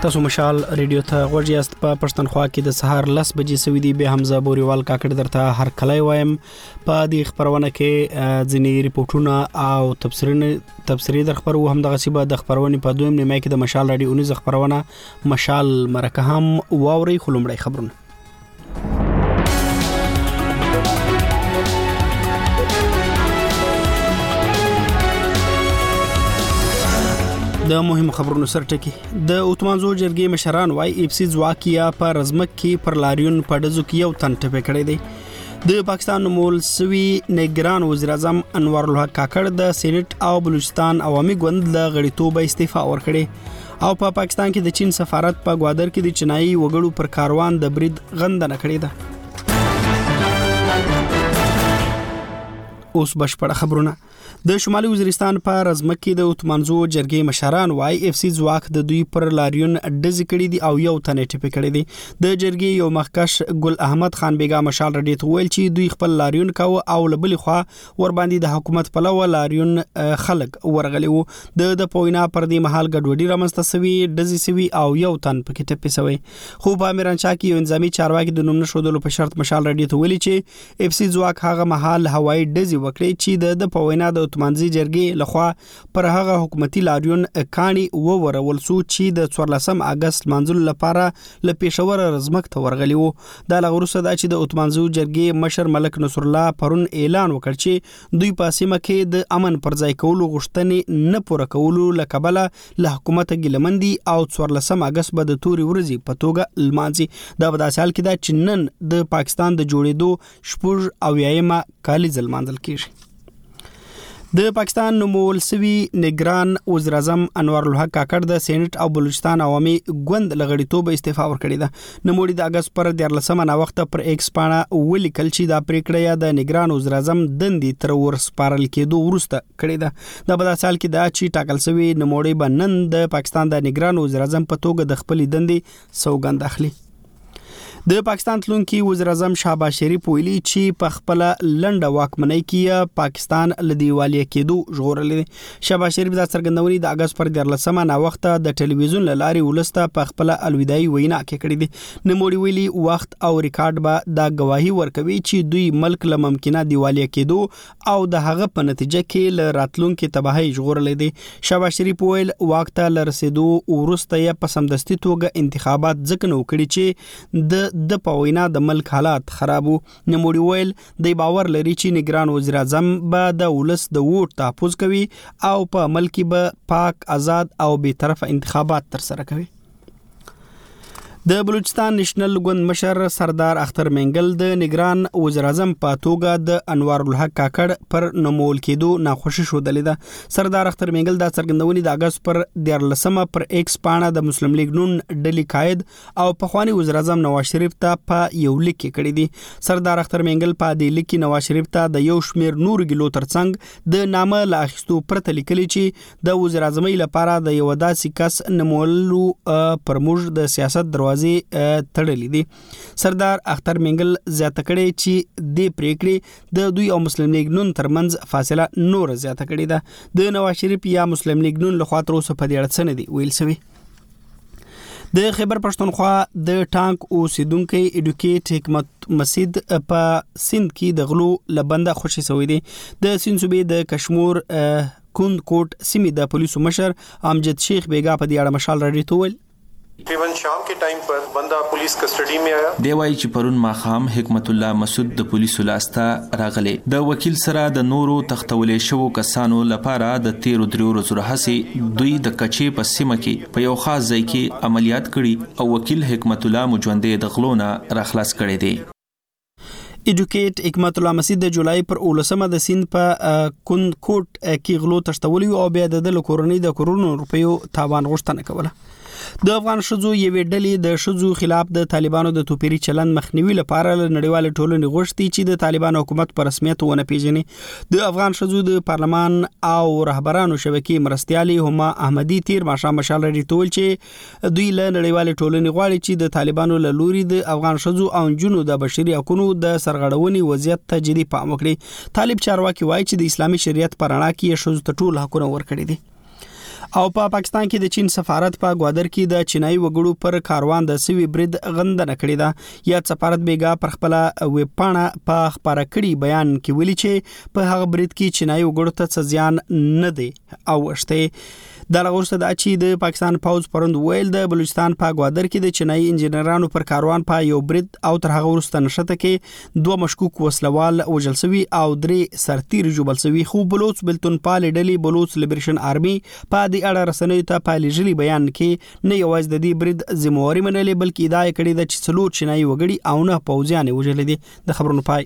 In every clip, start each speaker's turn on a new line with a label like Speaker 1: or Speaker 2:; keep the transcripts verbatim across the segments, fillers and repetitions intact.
Speaker 1: تاسو مشال ریډیو ته غوږی است په پښتونخوا کې د سهار لس بجې سوي دی به حمزه بوريوال کاکړ درته هر کله وایم په دې خبرونه کې ځینې ریپورتونه او تفسیرونه تفسیری در خبرو هم دغه سیبه د خبرونه په دویم نیمه کې د مشال رادیو اونیز خبرونه مشال مرکه هم واوري خلومړی خبرونه د مهم خبرونو سرټکی د اوتمانزو جرګې مشران وايي اف سي ځواکیا په رزمک کې پر لاریون پډزو کې یو تن ټپه کړی دی د پاکستان مول سوي نگران وزیر اعظم انوار الحق کاکړ د سېنات او بلوچستان عوامي ګوند له غړیتوب استعفا ورکړي او په پا پاکستان کې د چین سفارت په پا گوادر کې د چینایي وګړو پر کاروان د برید غندنه کړې ده. اوس بشپړه خبرونه د شمالي وزیرستان په رزمک کې د اوتمانزو جرګې مشران وايي اف سي ځواک د دوی پر لاریون ډزې کړې دي او یو تنه ټپه کړې دي. د جرګې یو مخکش ګل احمد خان بیگا مشال رډي ته ویل چې دوی خپل لاریون کاوه او لبلې خوا ور باندې د حکومت په لور لاریون خلک ورغلي وو. د د پوینا پر دې محل ګډوډي رامنځته سوي ډزې سوي او یو تن پکې ټپه سوي. خو په میرانچا کې یو انځامي چارواکي د نوم نشودلو په شرط مشال رډي ته ویلي چې اف سي ځواک هغه محل هوایي ډزې وکړي چې د پوینا د اوتمانزي جرګې لخوا پر هغه حکومتي لاریون کاني وورول سو چې د څوارلسم اگست منځل لپاره ل پېښور رزمک ته ورغلی وو. د لغروسه د چې د اوتمانزو جرګې مشر ملک نصر الله پرون اعلان وکړ چې دوی په سیمه کې د امن پر ځای کولو غوښتنې نه پوره کولو لکبله له حکومت ګلمندي او څوارلسم اگست به د توري ورځي په توګه لمانځي. دا په داسې حال کې د چنن د پاکستان د جوړېدو شپږ او یایمه کالی ځلمانځل کیږي. د پاکستان نومول سوي نگران وزیر اعظم انوار الحق کاکړ د سېنات او بلوچستان عوامي ګوند لغړیتوب استعفا ورکړی ده. نوموړي د اگست پر دیارلسمه نا وخت پر ایکس پاڼه ولیکل چې دا پریکړه یا د نگران وزیر اعظم دندې تر ورسپارل کېدو ورسته کړی ده. د بل سال کې دا چې ټاکل سوي نوموړي بنن د پاکستان د نگران وزیر اعظم په توګه د خپل دندې سوګند اخلي. د پاکستان تلونکي وزیر اعظم شهباز شریف ویلي چې په خپل لنډه واکمنۍ کې پاکستان لدیوالي کېدو ژغورلې. شهباز شریف د څرګندونې د اگست پر دیارلسمه نا وخت د ټلویزیون لاري ولسته په خپل الوداعي وینا کې کړې دي. نوموړي ویلي وخت او ریکارډ به د گواهی ورکوي چې دوی ملک له ممکنه دیوالي کېدو او د هغه په نتیجه کې ل راتلونکو تباہي ژغورلې دي. شهباز شریف ویل وخت له رسیدو ورسته یې په سمدستي توګه انتخابات ځکه نو کړی چې د د پوینا د ملک حالات خرابو. نوموړي ویل د باور لري چې نگران وزیر اعظم به د ولس د ووټ تحفظ کوي او په ملک به پاک آزاد او بے طرفه انتخابات تر سره کوي. د بلوچستان نېشنل ګوند مشر سردار اختر منګل د نگران وزیر اعظم په توګه د انوار الحق کاکړ پر نومول کېدو ناخوشي شودلې ده. سردار اختر منګل د څرګندونې د اگست پر دیارلسمه پر ایکس پاڼه د مسلم لیگ نون ډلې قائد او پخوانی وزیر اعظم نواز شریف ته په یو لیک کې کړی دی. سردار اختر منګل په دې لیک کې نواز شریف ته د یو شمیر نور ګلو ترڅنګ د نامه لا اخیستو پرته لیکلي چې د وزیر اعظمۍ لپاره د یو داسې کس نمولو پر موږ د سیاست دروازه تړلې دي. سردار اختر منګل زیاته کړي چې د پریکړې د دوی او مسلم لیگ نون ترمنځ فاصله نور زیاته کړي ده. د نواز شریف یا مسلم لیگ نون لخوا تر اوسه په دې اړه څه نه دي ویل شوی. د خیبر پښتونخوا د ټانک اوسیدونکو اډوکیټ حکمت مسید په سند کې د غلو لبنده خوشي شوی دی. د سند صوبې د کشمور کند کوټ سیمې د پولیسو مشر امجد شیخ بیگا په دې اړه مشال رډي ته ویل
Speaker 2: تقریباً شام کے ټایم پر بندا پولیس کسټډي میں آیا.
Speaker 3: دی وایي چې پرون ماخام حکمت الله مسعود د پولیسو لاسته راغلی. د وکیل سره د نورو تختولې شوو کسانو لپاره د تیرو دریو ورځو راهیسې دوی د کچې په سیمه کې په یو خاص ځای کې عملیات کړي او وکیل حکمت الله مجوندې د غلو نه راخلاص کړي دي.
Speaker 1: اډوکیټ حکمت الله مسعود د جولای پر اولسمه د سین په کند کوټ کې غلو تشتولي او بیا د کورونی د کروڑونو روپیو تاوان غوښتنه کوله. د افغان شذو یوې ډلې د شذو خلاف د طالبانو د توپیری چلند مخنیوي لپاره نړیوال ټولنې غوښتي چې د طالبان حکومت په رسمیت ونه پیژني. د افغان شذو د پارلمان او رهبرانو شبکې مرستيالي هما احمدي تیر ماشه مشال لري تول چې دوی له نړیوال ټولنې غواړي چې د طالبانو له لوري د افغان شذو او جنو د بشري حقوقو د سرغړونې وضعیت ته جدي پام وکړي. طالب چارواکي وایي چې د اسلامي شریعت پر رڼا کې شذو ته ټول حقونه ورکړي دي. او په پا پاکستان کې د چین سفارت په گوادر کې د چینایي وګړو پر کاروان د سوي برید غندنه کړې ده. یا سفارت بیګا پر خپل ویب پاڼه په خبره کړي بیان کې ویلي چې په هغه برید کې چینایي وګړو ته څه زیان نه دی او شته. د لغورسته د اچي د پاکستان پوز پروند ویل د بلوچستان په گوادر کې د چینایي انجینرانو پر کاروان په یو برید او تر هغه ورسته نشته کې دوه مشکوک وسلوال وژل شوي او درې سرتیر جوړل شوي. خو بلوچ بلتون پال ډلې بلوچ لیبریشن آرمي په دې اړه رسنیو ته په لېږلي بیان کې نه یوازې د دې برید ذمہواري منلې بلکې ادعا کړې ده چې څلور چینایي وګړي او نه پوځیان وژل دي. د خبرونو پای.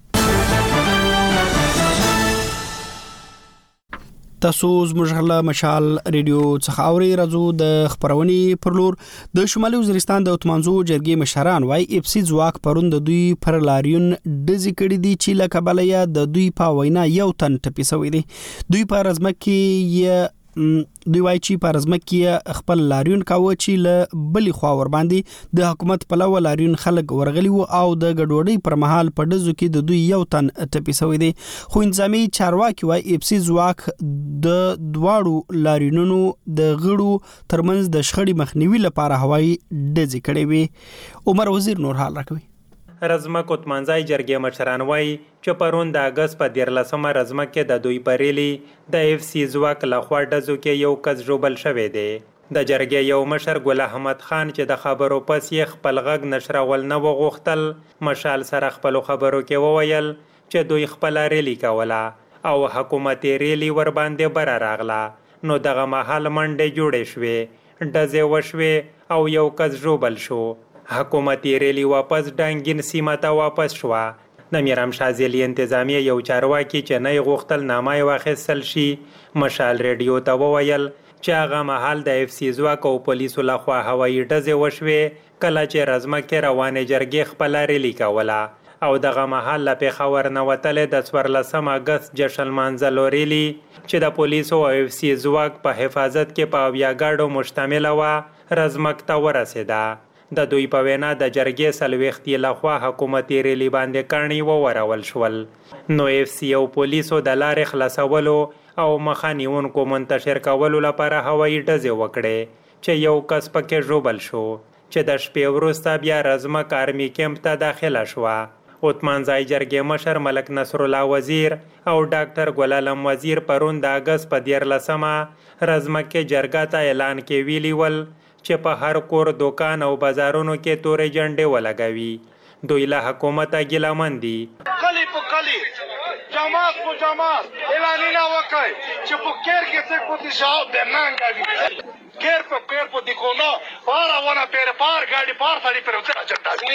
Speaker 1: تاسو زموږ له مشال ریډیو څخه اوري راځو د خبرونې پر لور. د شمالي وزیرستان د اتمانزو جرګې مشران وايي اف سي ځواک پرون د دوی پر لاریون ډزې کړې دي چې له کبله یې د دوی په وینا یو تن ټپي شوی دی. دوی په رزمکه یې دوی وايي چې په رزمکه خپل لاریون کاوه چې له بلې خوا ور باندې د حکومت په لور لاریون خلک ورغلي وو او د ګډوډۍ پر مهال په ډزو کې د دوی یو تن ټپي شوی دی. خو انځامي چارواکي وايي اف سي ځواک د دواړو لاریونونو د غړو ترمنځ د شخړې مخنیوي لپاره هوایي ډزې کړې وي. عمر وزیر نور حال راکوي.
Speaker 4: رزمک اتمانځای جرګې مشران وایي چې پرون د اگست په دیارلسمه رزمک کې د دوی پریلی د اف سی ځواک لخوا ډزو کې یو کس ژوبل شوی دی. د جرګې یو مشر ګل احمد خان چې د خبرو پس یې خپل غږ نشرول نه وغوښتل مشال سره خپل خبرو کې وویل چې دوی خپل ریلی کوله او حکومت ریلی ور باندې بر راغله. نو دغه مهال منډې جوړې شوې ډزې وشوې او یو کس ژوبل شو. حکومت ریلی واپس ډانګین سیمه ته واپس شو. د میرام شازلی انتظامیه یو چارواکي چې نه غوښتل نامه واخیستل شي مشال ریډیو ته وویل چې هغه مهال د اف سی ځواک او پولیسو لخوا هوایي ډزې وشوې کله چې رزمکه روانې جرګې خپل ریلی کوله او دغه مهال له پیښور نه وتلې د څوارلسم اګست جشن لمانځلو ریلی چې د پولیسو او اف سی ځواک په حفاظت کې په اویا ګاډو مشتمله وه رزمک ته ورسېده. د دوی په وینا د جرګې څلوېښتې لخوا حکومتي ریلی باندې کاڼي وورول شول. نو اف سی او پولیسو د لارې خلاصولو او مخه نیونکو منتشر کولو لپاره هوایي ډزې وکړې چې یو کس پکې ژوبل شو چې د شپې وروسته بیا رزمک آرمي کیمپ ته داخله شوه. اتمانځای جرګې مشر ملک نصر الله وزیر او ډاکټر ګل عالم وزیر پرون د اګست په دیارلسمه رزمکه جرګه ته اعلان کې ویلي ول چې په هر کور دوکان او بازارونو کې تورې جنډې ولګوي. دوی له حکومته ګیلمن دي.
Speaker 5: کلی په کلی جماعت په جماعت اعلانونه وکړي چې په کیر کې څه کوتي شاو د نانګاوي کیر په پیر په دیکونو پارا ونه پیر پار گاډي پار سړي پر وځه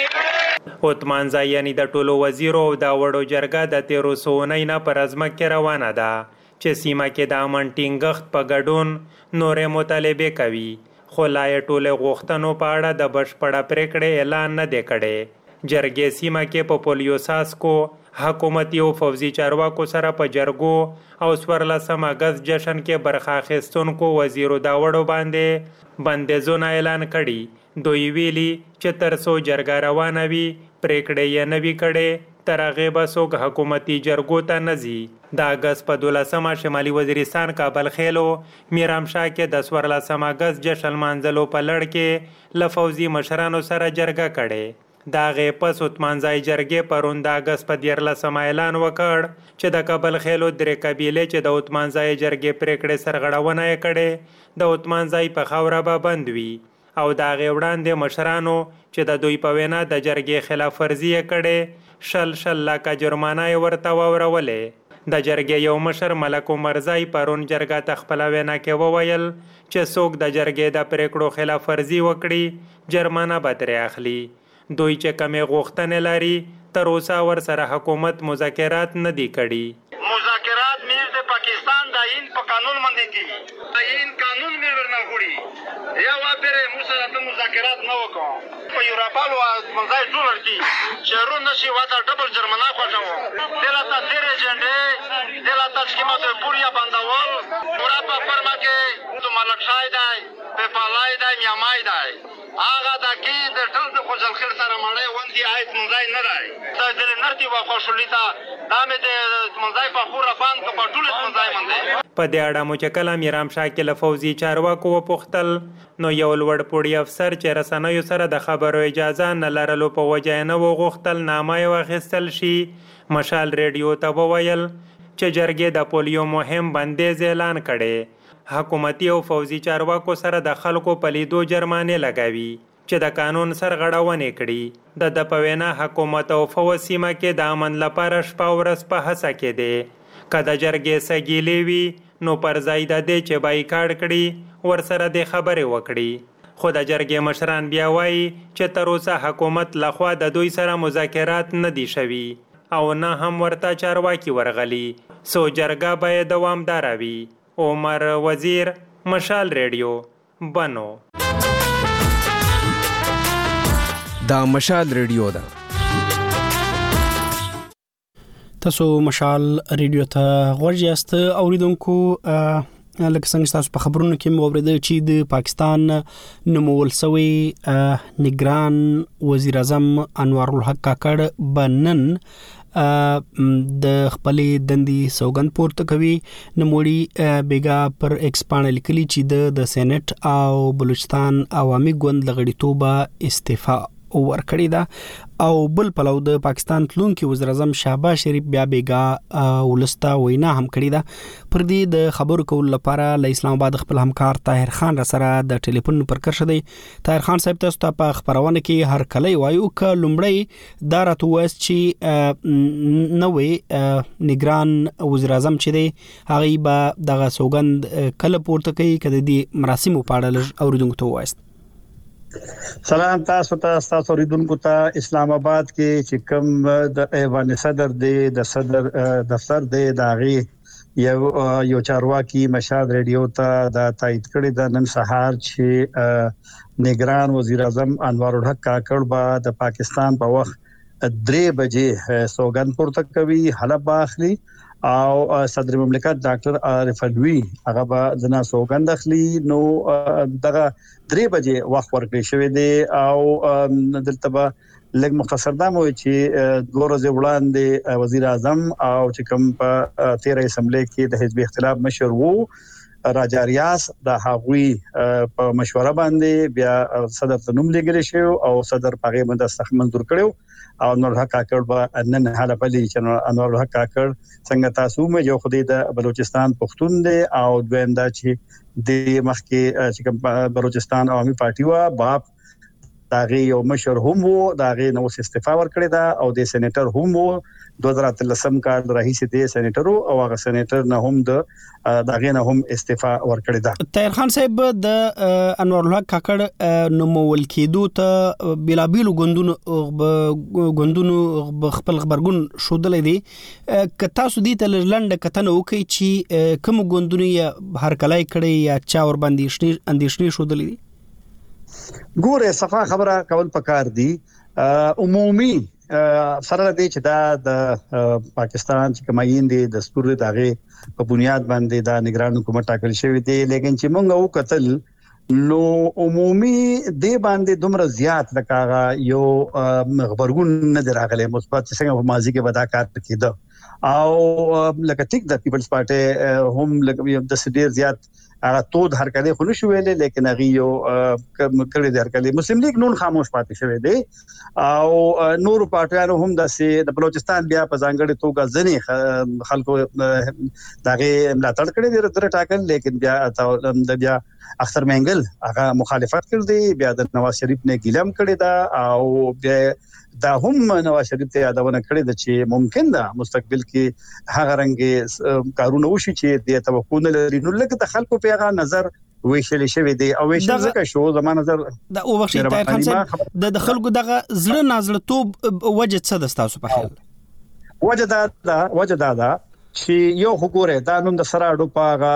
Speaker 5: جټا.
Speaker 4: اتمانځای یعنی د ټولو وزیرو او د وړو جرګه د تیرو سوونۍ نه پر رزمکه روانه ده چې سیمه کې د امن ټینګښت په ګډون نورې مطالبې کوي. خو لا یې ټولې غوښتنو په اړه د بشپړه پریکړې اعلان نه دی کړی. جرګې سیمه کې په پولیو ساسکو حکومتي او فوزي چارواکو سره په جرګو او څوارلسم اګست جشن کې برخه اخیستونکو وزیرو دا وړو باندې بندیزونه اعلان کړي. دوی ویلي چې تر څو جرګه روانه وي پریکړې یې نه وي کړې تر هغې به څوک حکومتي جرګو ته نه ځي. د اګست په دولسمه شمالي وزیرستان کابل خیلو میرامشاه کې د څوارلسم اګست جشن لمانځلو په لړ کې له فوزي مشرانو سره جرګه کړې. د هغې پس اتمانځای جرګې پرون د اګست په دیارلسمه اعلان وکړ چې د کابل خیلو درې قبیلې چې د اتمانځای جرګې پریکړې سرغړونه یې کړې د اتمانځای په خاوره به بند وي او د هغې وړاندې مشرانو چې د دوی په وینا د جرګې خلاف ورزي یې کړې شل شل لاکه جرمانه یې ورته واورولې. د جرګې یو مشر ملک عمرزی پرون جرګه ته خپله وینا کې وویل چې څوک د جرګې د پریکړو خلاف ورزي وکړي جرمانه به ترې اخلي. دوی چې کمې غوښتنې لري تر اوسه ورسره حکومت مذاکرات نه دي کړي.
Speaker 5: مذاکرات میز د پاکستان د آئین په قانون باندې دي. آئین قانون مې ورنه غوړي یا وا پرې مو سره ته مذاکرات نه وکړو په یورپالو منځای ډولر کې شهرونه نشي واته ډبل جرمانه خوښو دلته تیرې جنډې دلته سکیمه پوریا باندول ورپا فرما کې تو ملک شای دی په پالای دی میامای دی هغه د کې د ټول د خوځل خل سره مړې وندي آیت منځای نه دی دا د نرتي واخو شولیتا دا مې د منځای په خوره باندې په ټول منځای باندې.
Speaker 4: په دې اړه مو چې کله میرام شاه کې له فوزي چارواکو وپوښتل نو یو لوړ پوړی افسر چې رسنیو سره د خبرو اجازه نه لرلو په وجه نه وغوښتل نامه یې واخیستل شي. مشال ریډیو ته وویل چې جرګې د پولیو مهم بندیز اعلان کړي. حکومتي او فوزي چارواکو سره د خلکو په لیدو جرمانې لګوي چې د قانون سرغړونې کړي. د د په وینا حکومت او فوز سیمه کې د امن لپاره شپه ورځ په هڅه کې دی. که د جرګې سګیلې وي نو پر ځای د دې چې بایکاټ کړي ورسره د خبرې وکړي. خو د جرګې مشران بیا وایي چې تر اوسه حکومت لخوا د دوی سره مذاکرات نه دي شوي او نه هم ورته چارواکي ورغلي. سو جرګه باید دوامداره وي. عمر وزیر، مشال ریډیو، بنو.
Speaker 6: دا مشال ریډیو ده.
Speaker 1: تاسو مشال ریډیو ته غوږ یاست. اوریدونکو لکه څنګه تاسو په خبرونو کې مو اوریدل چې د پاکستان نومول شوی نگران وزیر اعظم انوار الحق کاکړ بنن د خپلې دندې سوګند پورته کوي. نوموړي بیګا پر ایکس باندې لیکلي چې د سېنات او بلوچستان عوامي ګوند لغړیتوبه استعفا ورکړی ده او بل پلو د پاکستان تلونکي وزیر اعظم شهباز شریف بیا بیګا ولستا وینا هم کړی ده. پر دې د خبرو کول لپاره له اسلام آباد خپل همکار طاهر خان را سره د ټلیفون پر کر شدی. طاهر خان صاحب تاسو ته په خبرونه کې هر کله وایو ک لومړی دا راته وایي چې نوې نگران وزیر اعظم چې دی هغه به دغه سوګند کله پورته کوي کله د مراسمو په اړه اوریدونکو ته وایي.
Speaker 7: سلام تاسو ته تاسو ریدونکو ته اسلام آباد کې چې کوم د ایوان صدر دی د صدر دفتر دی داغي یو یو چارواکي مشال ریډیو ته د تایید کړی د نن سهار چې نگران وزیر اعظم انوار الحق کاکړ با د پاکستان په وخت درې بجې سوګند پورته کوي حلب اخلي او صدر مملکت ډاکټر عارف علوی هغه به دنا سوګند اخلي. نو دغه درې بجې وخت ورکړی شوی دی او دلته به لږ مختصر دا مو چې دوه ورځې وړاندې وزیر اعظم او چې کوم په تیرې اسمبلی کې د حزب اختلاف مشر وو راجا ریاض د هغوی په مشوره باندې بیا صدر ته نوم لګل شو او صدر پغه باندې دستخط منظور کړو او انوار الحق کاکړ به نن حاله پلي چې انوار الحق کاکړ څنګه تاسو مې یو خدای د بلوچستان پښتون دی او دویم دا چې د مخکې چې کوم بلوچستان عوامي پارټي وا باب داغه یو مشر هم وو داغه نو استعفا ورکړی دا او د سېنیټر هم وو دوه هزار اتلسم کال رئیس دی سېنیټر او هغه سېنیټر نه هم د داغه نه هم استعفا ورکړی دا.
Speaker 1: طاهر خان صاحب د انوار الحق کاکړ نو مول کېدو ته بلابل غوندونو غوندونو خپل خبرګون شودلې دي ک تاسو دې ته لنډ کتنه وکي چې کوم غوندونو یا هر کلای کړي یا چا ور باندې اندېشنې شودلې دي.
Speaker 7: ګوره صفه خبره کول پکار دي. عمومي سره دې چې دا د پاکستان چې کماین دي دستور دغه په بنیاد باندې دا نگران حکومت ټاکل شوی دی لیکن چې موږ وو قتل نو عمومي دې باندې دومره زیات لکه یو خبرګون نه دراغله مثبت څنګه په ماضي کې ودا کار کېده او لکه ټیک د پیپلز پارټي هم لکه د سډیر زیات هغه تود هر کله خو نشو ویلې لیکن هغه یو کړي د هر کله مسلم لیگ نون خاموش پاتې شوی دی او نور پارټیانو هم د د بلوچستان بیا په ځانګړي توګه ځنی خلکو دغه ملاتړ کړي دي تر ټاکل لیکن بیا د بیا اختر منګل هغه مخالفت کړی بیا د نواز شریف نه ګیلم کړی دا او بیا دا هم نواز شریف ته یادونه کړې ده چې ممکن ده مستقبل کې هغه رنګ کارونه وشي چې د توقع نه لري نو لکه د خلکو په هغه نظر ویشل شوی دی او ویشل ځکه شو زموږ نظر
Speaker 1: دا او وخت طاهر خان صاحب د خلکو دغه زړه نازله توب وجه څه د تاسو په خیال
Speaker 7: وجه دا وجه دا چې یو حکومت دا نن د سره اډو پاغه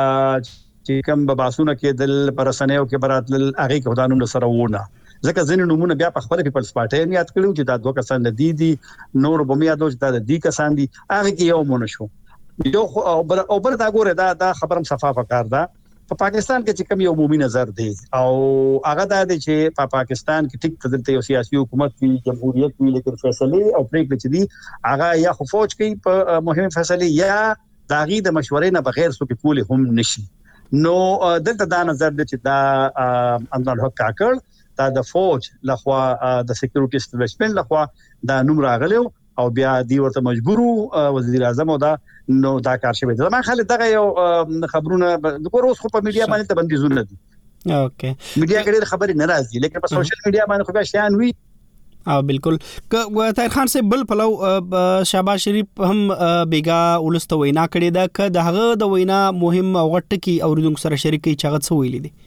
Speaker 7: چې کوم باسونه کې دل پرسنیو کې براتل هغه کې خدانو سره ونه ځکه ځینې نمونه بیا په خپل پیپلز پارټي یاد کړو چې دا دوه کسان دي دي نور به میا دوه چې دا دي کسان دي هغه کې یو مونږ شو یو او بل دا ګوره دا دا خبرم صفافه کار ده په پاکستان کې چې کوم یو عمومي نظر دی او هغه دا دی چې په پاکستان کې ټیک تدلته یو سیاسي حکومت وي جمهوریت وي لیکن فیصله او پریکړه چې دي هغه یا خو فوج کوي په مهمه فیصله یا دا غي د مشورې نه بغیر څوک کول هم نشي. نو دلته دا نظر دی چې دا انور حق کاکړ دا د فوج لخوا د سکیورټي اسټابلیشمنت لخوا دا نوم راغلیو او بیا دی ورته مجبورو وزیر اعظم او دا نو دا کار شوی دا ما خالد دغه یو خبرونه د کوروس خو په میډیا باندې ته بندیزونه دي. اوکې میډیا کې خبرې نه راځي لیکن په سوشل میډیا باندې خو بیا شیان وی او بالکل ک طاهر خان سے بل پلو شهباز شریف هم بیګا ولست وینا کړی دا ک دغه د وینا مهم او غټ کی اوریدونکو سره شریکي چاغت سو ویلې دي.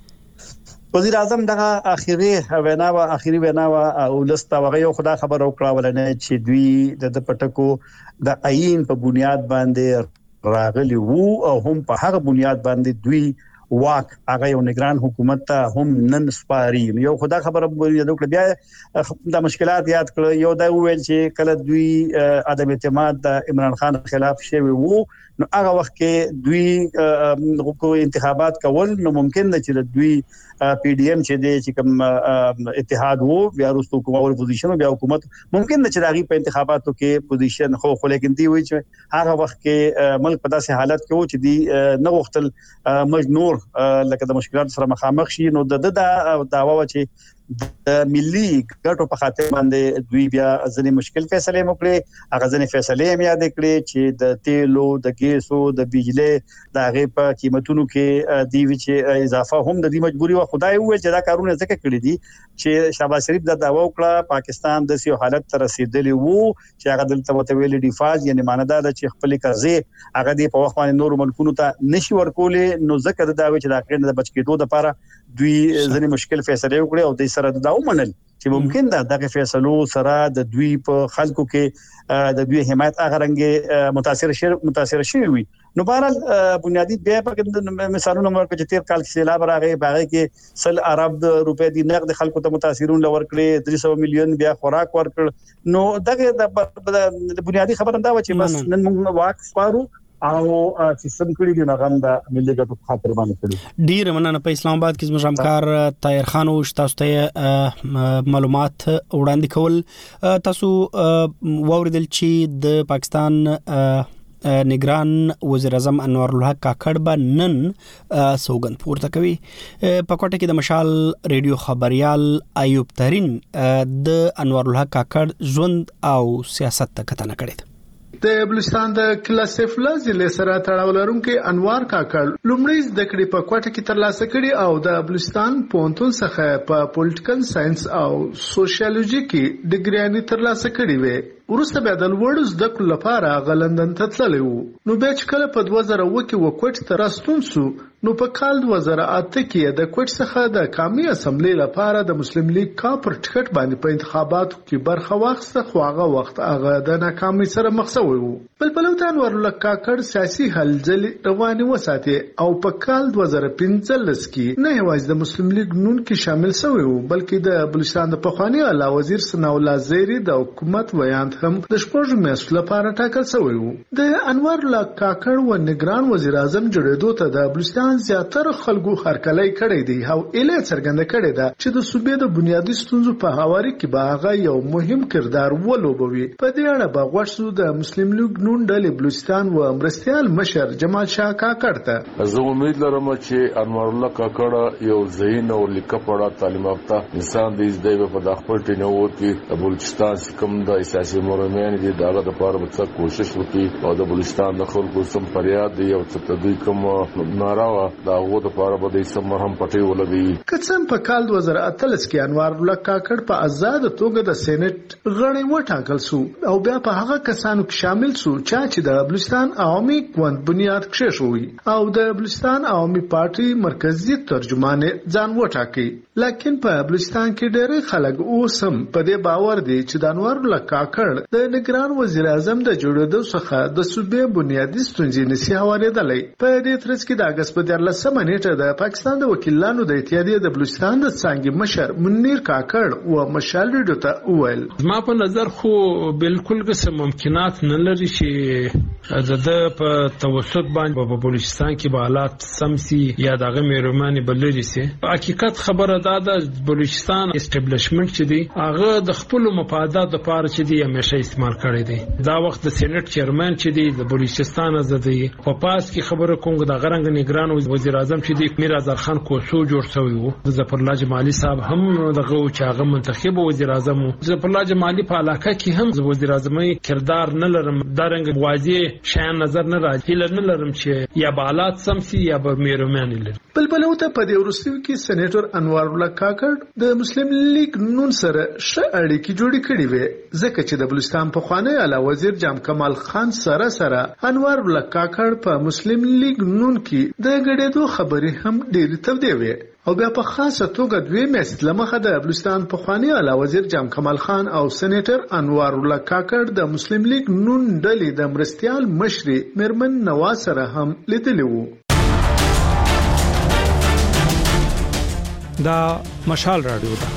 Speaker 7: وزیر اعظم دغه اخیری وینا وا اخیری وینا وا ولست وغه یو خدا خبر او کړه ولنه چې دوی د پټکو د عین په بنیاد باندې راغلی وو او هم په هغه بنیاد باندې دوی واک هغه یو نگران حکومت ته هم نن سپاری. یو خدا خبره یاد کړ بیا د مشکلات یاد کړ یو دا ویل چې کله دوی عدم اعتماد د عمران خان خلاف شوی وو نو هغه وخت کې دوی کو انتخابات کول نو ممکن نه چې دوی پی ډی ایم چې د چې کوم اتحاد وو بیا وروسته کومه پوزیشن بیا حکومت ممکن نه چې دغه په انتخاباتو کې پوزیشن خو خو لیکن دی وی چې هغه وخت کې ملک په داسې حالت کې وو چې دی نه وختل مجنور لکه د مشکلات سره مخامخ شي نو د دعوا و چې د ملي ګټو په خاطر باندې دوی بیا ځنې مشکل فیصله وکړي هغه ځنې فیصله یې یاد کړې چې د تیلو د ګیسو د بجلی د هغه په قیمتونو کې دی چې اضافه هم د دې مجبوري و خدای وویل چې دا کارونه ځکه کړی دي چې شهباز شریف د دعوا وکړه پاکستان د سیو حالت تر رسیدلی وو چې هغه دلته متویل ډیفاز یعنی ماندا د چې خپل قرضې هغه دی په وخت باندې نور ملکونو ته نشي ورکولې نو ځکه دا وی چې دا کړنه د بچ کېدو لپاره دوی ځنې مشکل فیصله وکړي او د سره دا ومنل چې ممکن ده دغه فیصلو سره د دوی په خلکو کې د دوی حمایت هغه رنګ متاثر شي متاثر شي وي. نو بهرحال بنیادی بیا په مثالونو مرکه چې تیر کال کې سیلاب راغی باغې کې سل ارب روپے دی نقد خلکو ته متاثرون لور کړي درې سوه میلیون بیا خوراک ورکړ نو دغه د بنیادی خبره دا و چې بس نن موږ واک سپارو او سیستم کړی دی نغم د ملي ګټو خاطر باندې کړی. ډیر مننه. په اسلام آباد کې زموږ همکار طاهر خان او تاسو ته معلومات وړاندې کول. تاسو ووریدل چې د پاکستان نگران وزیر اعظم انور الحق کاکړ به نن سوګند پورته کوي. په کوټه کې د مشال ریډیو خبريال ایوب ترين د انور الحق کاکړ ژوند او سیاست ته کتنه کړې.
Speaker 8: د بلوچستان د کلاسف لازله سره تړاو لرونکي انوار کاکړ لومړی د کړي په کوټه کې ترلاسه کړي او د بلوچستان پونتون څخه په پولیټیکل ساينس او سوشیالوجي کې ډیګریانې ترلاسه کړي وي. ورسته بیا د لوړ زده کړو لپاره غلندن ته تللی وو. نو بیا چې کله په دوه زره اووه کې وکوټ ته راستون سو نو په کال دوه زره اته کې د کوټ څخه د قومي اسمبلی لپاره د مسلم لیگ کا پر ټکټ باندې په انتخاباتو کې برخه واخیسته خو هغه وخت هغه د ناکامۍ سره مخ شوی وو. بل بل ته انور الله کاکړ سیاسي هلځلې رواني وساتي او په کال دوه زره پنځلس کې نه یوازې د مسلم لیگ نون کې شامل شوی وو بلکې د بلوچستان د پخوانی اعلی وزیر ثناء الله زیری د حکومت ویاند هم د شپږ میاشتو لپاره ټاکل شوی وو. د انور الله کاکړ و نگران وزیر اعظم جوړېدو ته د بلوچستان زیاتره خلکو هرکلی کړی دی او اله څرګنده کړی ده چې د صوبې د بنیادی ستونزو په هواري کې به هغه یو مهم کردار ولوبوي. په دې اړه به غوښ شو د مسلم لیگ نون ډلې بلوچستان و مرستيال مشر جمال شاه کاکړ ته.
Speaker 9: زه امید لرم چې انور الله کاکړ یو ذهین او لیکپړه تعلیم یافته انسان دی چې په د خپل ټینو کې د بلوچستان کوم د سیاسي مرمن دي داغه د پاره به کوشش وکړي او د بلوچستان د خلکو سم فریاد دی او څه دوی کوم ناروا دا هغه د پاره به د سم مرهم پټي ولګي. کڅم په کال دوه زره اتلس کې انوار الله کاکړ په آزاد توګه د سېنات غړی وټاکل شو او بیا په هغه کسانو کې شامل شو چې د بلوچستان عوامي ګوند بنیاد کښېښوي او د بلوچستان عوامي پارټي مرکزی ترجمان ځان وټاکي. لیکن په بلوچستان کې ډېر خلک اوس هم په دې باور دي چې د انوار الله کاکړ د نگران وزیر اعظم د جوړېدو څخه د صوبې بنیادی ستونزې نشي هوارېدلی. په دې ترڅ کې د اګست په دیارلسمه نیټه د پاکستان د وکیلانو د اتحادیې د بلوچستان د څانګې مشر منیر کاکړ و مشال ریډیو ته وویل
Speaker 10: ما په نظر خو بالکل که ممکنات نه لري چې د په توسط باندې په بلوچستان کې به حالات سمسي یا دغه مېرمنې بلري سي. حقیقت خبره دا ده بلوچستان اسټابلیشمنت چې دی هغه د خپل مفادات لپاره چې دی همیشه استعمال کړی دی. دا وخت د سېنات چیرمن چې دی د بلوچستان زده په پاس کې خبره کوم د غرنګ نگران وزیر اعظم چې دی میر ازر خان کوسو جوړ شوی وو. د ظفرالله جمالي صاحب هم دغه چاغه منتخب وزیر اعظم وو. ظفرالله جمالي په علاقه کې هم وزیر اعظمي کردار نه لرم دارنګ واضح شان نظر نه راځي لر نه لرم چې یا بالات سمسي یا به مېرمن لري.
Speaker 8: بلبل او ته په دې ورستیو کې سېنیټر انوار الله کاکړ د مسلم لیگ نون سره ښه اړیکې جوړې کړې وې ځکه چې د بلوچستان په خوانی اعلی وزیر جام کمال خان سره سره انوار الله کاکړ په مسلم لیگ نون کې د غړېدو خبرې هم ډېرې تودې وې او بیا په خاصه توګه دوی میاشتې لمخه د بلوچستان په خوانی اعلی وزیر جام کمال خان او سېنیټر انوار الله کاکړ د مسلم لیگ نون ډلې د مرستيال مشري میرمن نواز سره هم لیدلي وو.
Speaker 11: دا مشال رادیو ده.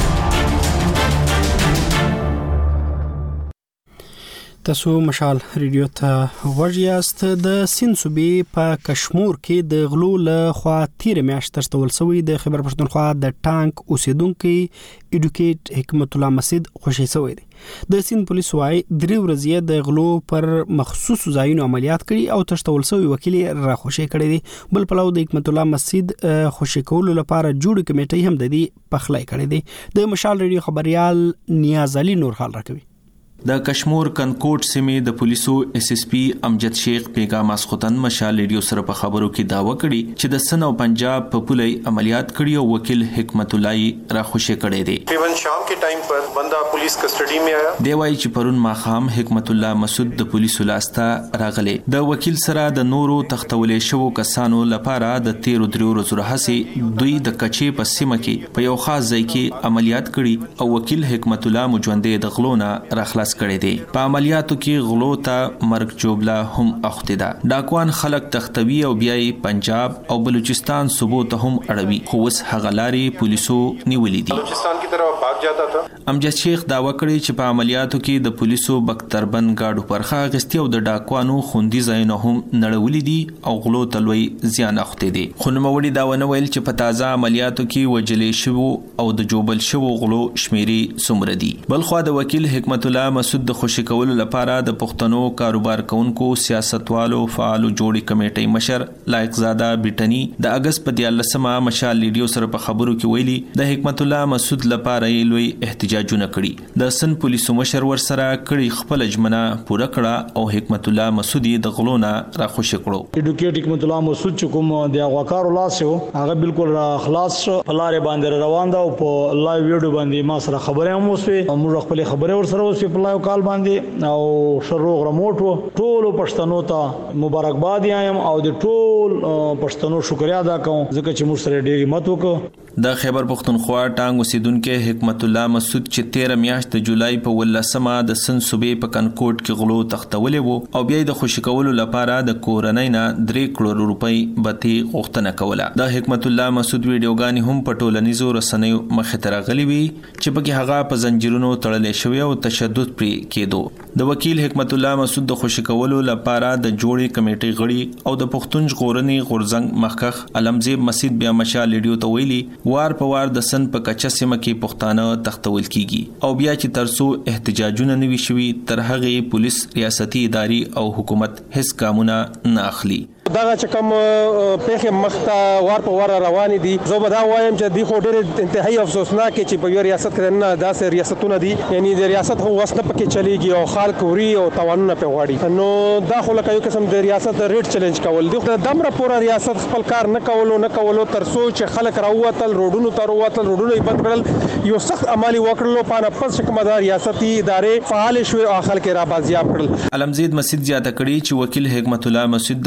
Speaker 1: تاسو مشال ریډیو ته ورجاست. د سین صوبې په کشمیر کې د غلو له خوا تیر میاشت ترستول شوی د خیبر پښتونخوا د ټانک اوسیدونکو ایډوکیټ حکمت الله مسجد خوشی شوی دی. د سین پولیس وايي درې ورځې د غلو پر مخصوص ځایونو عملیات کړي او ترستول شوی وکیل را خوشی کړی دی. بل پلو د حکمت الله مسجد خوشی کولو لپاره جوړ کمیټه هم د دې پخلای کړی دی. د مشال ریډیو خبريال نیاز علي نور حال راکوي.
Speaker 3: د کشمیر کنکوټ سیمې د پولیسو اس اس پی امجد شیخ پیغام اسختن مشال ریډیو سره په خبرو کې داوا کړی چې د سن او پنجاب په پولي عملیات کړي او وکیل حکمت الله را خوشی کړي دي.
Speaker 2: تقریبا شام کے ټایم پر بندا پولیس کسټډي میں آیا.
Speaker 3: دی وايي چې پرون ماخام حکمت الله مسعود د پولیسو لاسته راغله. د وکیل سره د نورو تختولې شوو کسانو لپاره د تیرو درو ورځو راهسي دوی د کچې په سیمه کې په یو خاص ځای کې عملیات کړي او وکیل حکمت الله مجوندې د غلونه راخلاص کړي دي. په عملیاتو کې غلو ته مرګ جوړلا هم اخته ده. ډاکوان خلک تختوي او بیا پنجاب او بلوچستان صوبو ته هم اړوي. خو اوس هغه لاري پولیسو نیولې دي.
Speaker 2: بلوچستان کی طرف بھاگ جاتا تھا.
Speaker 3: امجد شیخ داوا کړی چې په عملیاتو کې د پولیسو بختربن گاډو پرخه غستی او د ډاکوانو خوندي ځایونه هم نړولې دي او غلو تلوي زیان اخته دي. خو نوموړي دا ونه ویل چې په تازه عملیاتو کې وجلې شوو او د جوبل شوو غلو شمیري څومره دي. بل خو د وکیل حکمت الله مسعود د خوشی کولو لپاره د پښتنو کاروبار کوونکو سیاستوالو فعالو جوړی کمیټې مشر لایق زاده بیٹنی د اگست په دیالسمه مشال ریډیو سره په خبرو کې ویلي د حکمت الله مسعود لپاره لوی احتجاجونه کړي. د سن پولیسو مشر ور سره کړي خپل اجمنه پوره کړه او حکمت الله مسعود د غلونه را خوشی کړو.
Speaker 12: ایډوکیټ حکمت الله مسعود چې کوم د غوکارو لاسو هغه بالکل را خلاص په لارې باندې روان ده او په لایو ویډیو باندې ما سره خبرې هم وسوي. موږ خپل خبرې ور سره وسوي په لایو کال باندې او شروع رموټو ټول پښتنو ته مبارکباد یم او د ټول پښتنو شکریا ادا کوم ځکه چې موږ سره ډېر همت وکړو.
Speaker 3: د خیبر پښتونخوا ټانګ اوسیدونکو حکمت الله مسعود چې تیرہ میاشت د جولای په ولسمه د سن صوبې په کنکوټ کې غلو تختولې وو او بیا د خوشی کولو لپاره د کورنۍ نه درې کروڑ روپۍ بتی غوښتنه کوله. د حکمت الله مسعود ویډیوګانې هم په ټولنیزو رسنیو مخې ته راغلي وي چې پکې هغه په زنجیرونو تړلې شوی او تشدد پرې کېدو. د وکیل حکمت الله مسعود د خوشی کولو لپاره د جوړې کمیټې غړي او د پښتون ژغورنې غورزنګ مخکخ علمزیب مسجد بیا مشال ریډیو ته ویلي وار په وار د سن په کچه سیمه کې پښتانه تختول کیږي او بیا چې ترسو احتجاجونه نوي شوي تر هغه پولیس ریاستي ادارې او حکومت هیڅ ګامونه نه اخلي.
Speaker 13: دغه چې کوم پیښه مخته وار په وار روان دي زه به دا وایم چې دی خو ډېر انتهایی افسوسناک چې په یو ریاست کې نه داسې ریاستونه دي یعنی د ریاست هو وسنه پکې چلیږي او خلک وري او توانونه په غواړي نو دا خو لکه یو قسم د ریاست د ریټ چیلنج کول دي. د دمره پورا ریاست خپل کار نه کولو نه کولو تر څو چې خلک راووتل روډونو ته راووتل روډونه یې بند کړل یو سخت عملی وکړلو په پس کومه د ریاستي ادارې فعال شوي او خلک را بازیاب کړل.
Speaker 3: علمزید مسجد زیاته کړي چې وکیل حکمت الله مسعود د کچې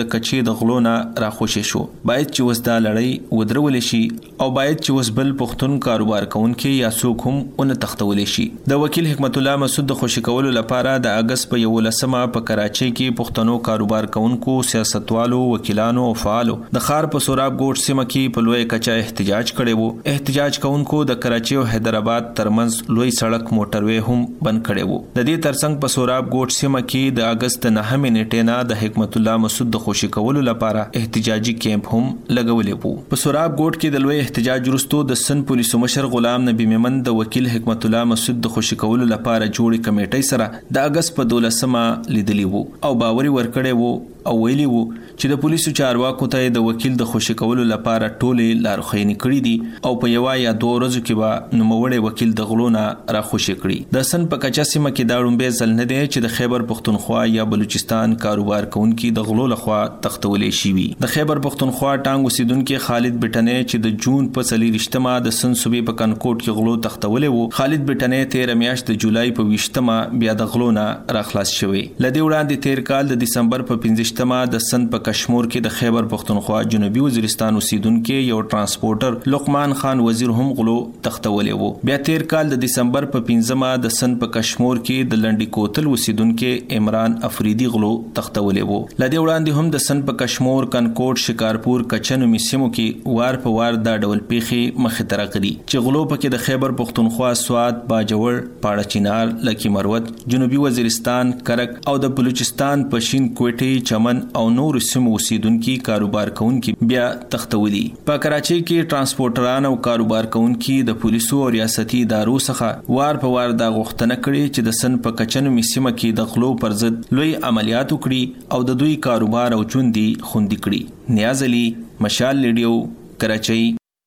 Speaker 3: د غلونه راخوشي شو. باید چې وسدا لړۍ ودرول شي او باید چې وسبل پښتون کاروبار کوونکي یا څوک هم اون تختول شي. د وکیل حکمت الله مسعود د خوشی کولو لپاره د اگست په یولسمه په کراچۍ کې پښتنو کاروبار کوونکو سیاستوالو وکیلانو او فعالو د خار په سوراب ګوټ سیمه کې په لوی کچا احتجاج کړي وو. احتجاج کوونکو د کراچۍ او حیدرآباد ترمنځ لوی سړک موټروي هم بند کړي وو. د دې ترڅنګ په سوراب ګوټ سیمه کې د اگست نهمې نیټې نه د حکمت الله مسعود د خوشی کولو لپاره احتجاجي کیمپ هم لګولې وو. په سوراب ګوټ کې د لوی احتجاج وروسته د سن پولیسو مشر غلام نبی میمن د وکیل حکمت الله مسعود د خوشی کولو لپاره جوړې کمیټې سره د اگست په دولسمه لیدلی وو او باوري ورکړی وو او ویلی وو چې د پولیسو چارواکو ته د وکیل د خوشی کولو لپاره ټولې لارښوونې کړې دي او په یو یا دوه ورځو کې به نوموړی وکیل د غلونه را خوشی کړي. د سن په کچا سیمه کې دا لومبه ځل نه دی چې د خیبر پختونخوا یا بلوچستان کاروبار کوونکي د غلو لخوا تختولې شي وي. د خیبر پختونخوا ټانګ اوسیدونکو خالد بټنې چې د جون په څلور رښتما د سن صوبې په کنکوټ کې غلو تختولې وو. خالد بټنې تیر میاشت د جولای په ویشتمه بیا د غلونه را خلاص شوی. لدی وړاندې تیر کال د دسمبر په پنځشتمه د سن په کشمیر کې د خیبر پختونخوا جنوبي وزیرستان اوسیدونکو یو ترانسپورټر لقمان خان وزیر هم غلو تختولې وو. بیا تیر کال د دسمبر په پنځمه د سن په کشمیر کې د لنډی کوتل اوسیدونکو عمران افریدي غلو تختولې وو. لدی وړاندې هم د سن په کشمیر کنکوټ شکارپور کچن میسمو کې وار په وار دا ډول پیخي مخ ته راغلي چې غلو پکې د خیبر پختونخوا سواد باجوړ پاړه چینار لکی مروت جنوبي وزیرستان کرک او د بلوچستان پشین کوټي چمن او نور سیمو اوسیدونکو کاروبار کوونکي بیا تختولي. په کراچۍ کې ترانسپورټران او کاروبار کوونکي د پولیسو او ریاستي ادارو څخه وار په وار دا غوښتنه کړې چې د سن په کچن میسمه کې د غلو پر ضد لوی عملیات وکړي او د دوی کاروبار او ژوند خوندي کړي. نیاز علي، مشال ریډیو، کراچۍ.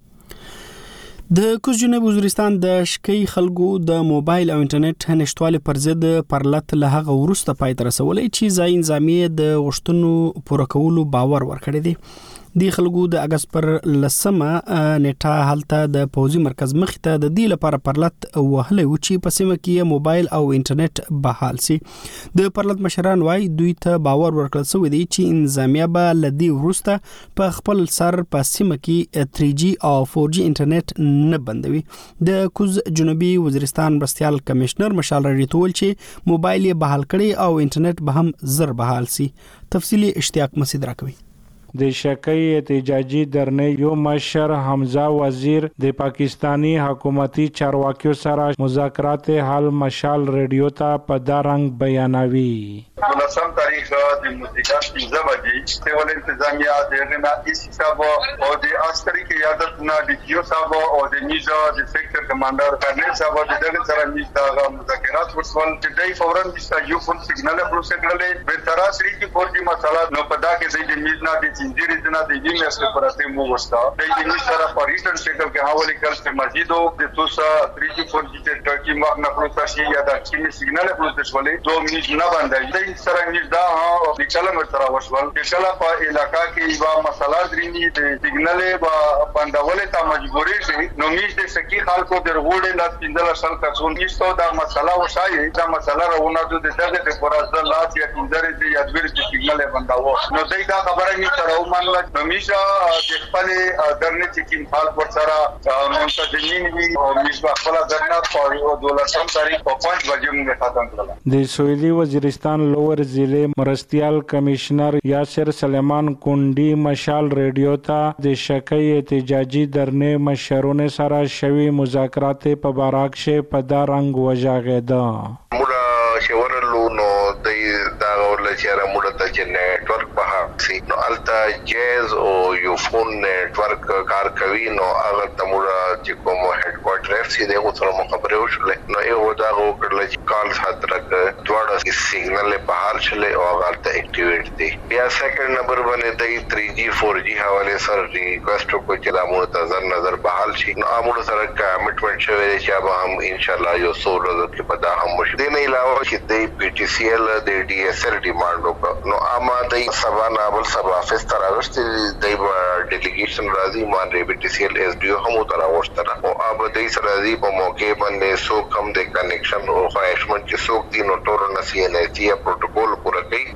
Speaker 1: د کوز جنوب وزیرستان د شکی خلکو د موبایل او انټرنیټ نشټوالي پر ضد پرلط له هغه وروسته پای ته رسولې چې ځای انځامي د غوښتنو پوره کولو باور ورکړی دی. د خلکو د اگست پر لسمه نیټه هلته د پوزي مرکز مخ ته د دې لپاره پرلط وهلې و چې په سیمه کې موبایل او انټرنیټ بحال سي. د پرلط مشران وايي دوی ته باور ورکړل شوی دی چې انځامیا به لدی وروسته په خپل سر په سیمه کې تھری جی او فور جی انټرنیټ نه بندوي. د کوز جنوبي وزیرستان مرستيال کمشنر مشال ریتول چې موبایل یې بحال کړي او انټرنیټ به هم زر بحال سي. تفصیلی اشتیاق مسعود راکوي.
Speaker 11: د شکی احتجاجی درنې یو مشر حمزه وزیر د پاکستانی حکومتي چارواکیو سره مذاکرات حل مشال ریډیو ته په دارنګ بیانوي.
Speaker 5: ولسم تاریخ د مدیریت پنځه بجې سیول انتظامیه د غنا ایس صاحب او د عسکري قیادت نه د کیو صاحب او د نیزه د سیکټر کمانډر کرنل صاحب د دغه سره میشته مذاکرات وشول چې دای فورن د یو فون سیګنال پروسه کړلې به تراسری کې فور جی مسله نو پدا کې د میزنا د انجری دنا د دې مسله پرته مو وستا د دې سره پاریټن شکل کې حواله کړل چې مسجدو د توسا تھری جی فور جی د ټاکی مخ نه پروسه شي یا د کیمي سیګنال پروسه شولې دوه میز نه باندې د سره میز دا او د کلم تر وشول د کله په علاقہ کې یو مسله درینی د سیګنال با باندې ته مجبورې شي نو میز د سکی خلکو درغوړې لاس پندل شل کڅون ایستو دا مسله وشای دا مسله راونه د دغه د پرازه لاس یا پندره د یادویر د سیګنال باندې نو دای دا خبره می تر ومنله همیشه د خپل درنه چې کوم حال پر سره منتظمین وي او میز خپل درنه په دولسم تاریخ په پنځه بجې موږ ختم کړل.
Speaker 11: د سویلي وزیرستان لوور ضلع مرستيال کمشنر یاسر سلیمان کونډي مشال ریډیو ته د شکی احتجاجی درنه مشرونه سره شوی مذاکرات په باراکشه په دارنګ وجاغېده.
Speaker 14: موږ شورلو نو د دا ول چې را موږ ته چې نیټورک په هڅه نو التا جیز او یو فون نیټورک کار کوي نو هغه تموره چې کوم هډ کوارټر اف سي دغه سره مخابره وشولې نو یو دا وکړل چې کال حضرت دواړه سیګنال په حال شلې او هغه ته اکټیویټ دي. بیا سیکنډ نمبر باندې د تھری جی فور جی حواله سره ریکوست کو چې د امور ته نظر بحال شي نو امور سره کمټمنټ شوی دی چې به هم ان شاء الله یو څو ورځې کې پدا هم وشي. د نه علاوه چې د پی ټی سی ال د ډي اس ال ډیماند وکړ نو اما د سبا نابل سبا فیس تراوست د ډیلیګیشن راځي مان ری ټی سی ال اس ډي هم تراوست او اب د سره دی په موقع باندې سو کم د کنیکشن او خواهشمن چې څوک دي نو ټور نسی نه تی پروتوکول پوره کوي او ان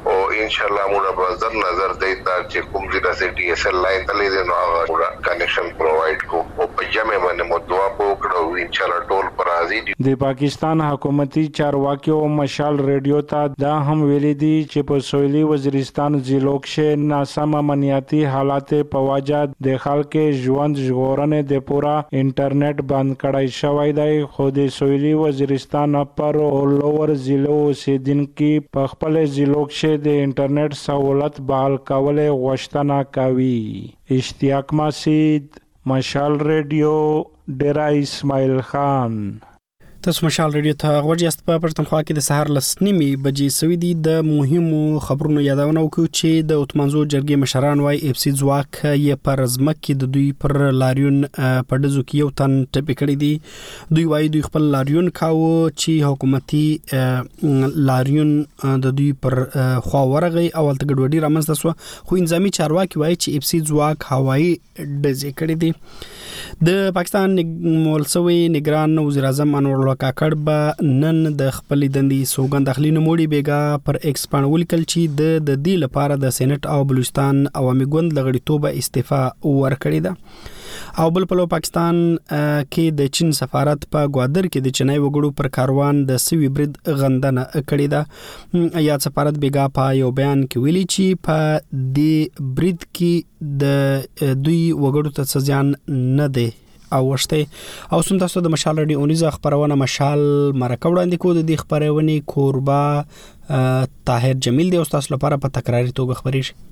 Speaker 14: ان شاء الله موږ په ځر نظر دیتا چې کوم ځای د ډي اس ال لاین تلې دي نو هغه موږ کنیکشن پرووایډ کو او په جمع باندې مو دعا وکړو ان شاء الله ټول پر راضي دي.
Speaker 11: د پاکستان حکومتي چارواکي او مشال ریډیو ته دا هم ویلي دي چې په سویلي وزیرستان ضلعو کې ناسم امنیتي حالات په وجه د خلکو ژوند ژغورنې د پورا انټرنیټ بند کړای شوی دی، خو د سویلي وزیرستان پر او لوور ضلعو اوسیدونکي په خپل ضلعو کې د انټرنیټ سہولت بحال کول غوښتنه کوي. اشتیاق مسید، مشال ریډیو، ډیرا اسماعیل خان.
Speaker 1: تاسو مشال ریډیو ته غوړیاست. په پښتونخوا کې د سهار لسنیمي بجې سوي دي. د مهمو خبرونو یادونه وکړو چې د اتمانزو جرګې مشران وايي اف سي ځواک یې پر ځمکه د دوی پر لاریون په دزو کې یو تن ټپي کړی دي. دوی وايي دوی خپل لاریون کاوه چې حکومتي لاریون د دوی پر خوا ورغی او تل ګډوډي رامنځته شو، خو انځامي چارواکي وايي چې اف سي ځواک هوایي ډزې کړې دي. د پاکستان مولسوي نگران وزیر اعظم انور الله کاکړ به نن د خپل دندې سوګند اخلي. نوموړي بیګا پر ایکس باندې ولیکل چې د د دې لپاره د سېنات او بلوچستان عوامي ګوند لغړیتوب استعفا ورکړې ده. او بل په پاکستان کې د چین سفارت په گوادر کې د چینای وګړو پر کاروان د سوي برید غندنه کړې ده. یا سفارت بیګا په یو بیان کې ویلي چې په دې برید کې د دوی وګړو ته څه ځان نه دی او وشته. او سم تاسو د مشال ریډیو اونیزه خبرونه مشال مرکه وړاندې کو. د دې خبرونه کوربه طاهر جمیل دی او تاسو لپاره په تکراری توګه خبرې شي.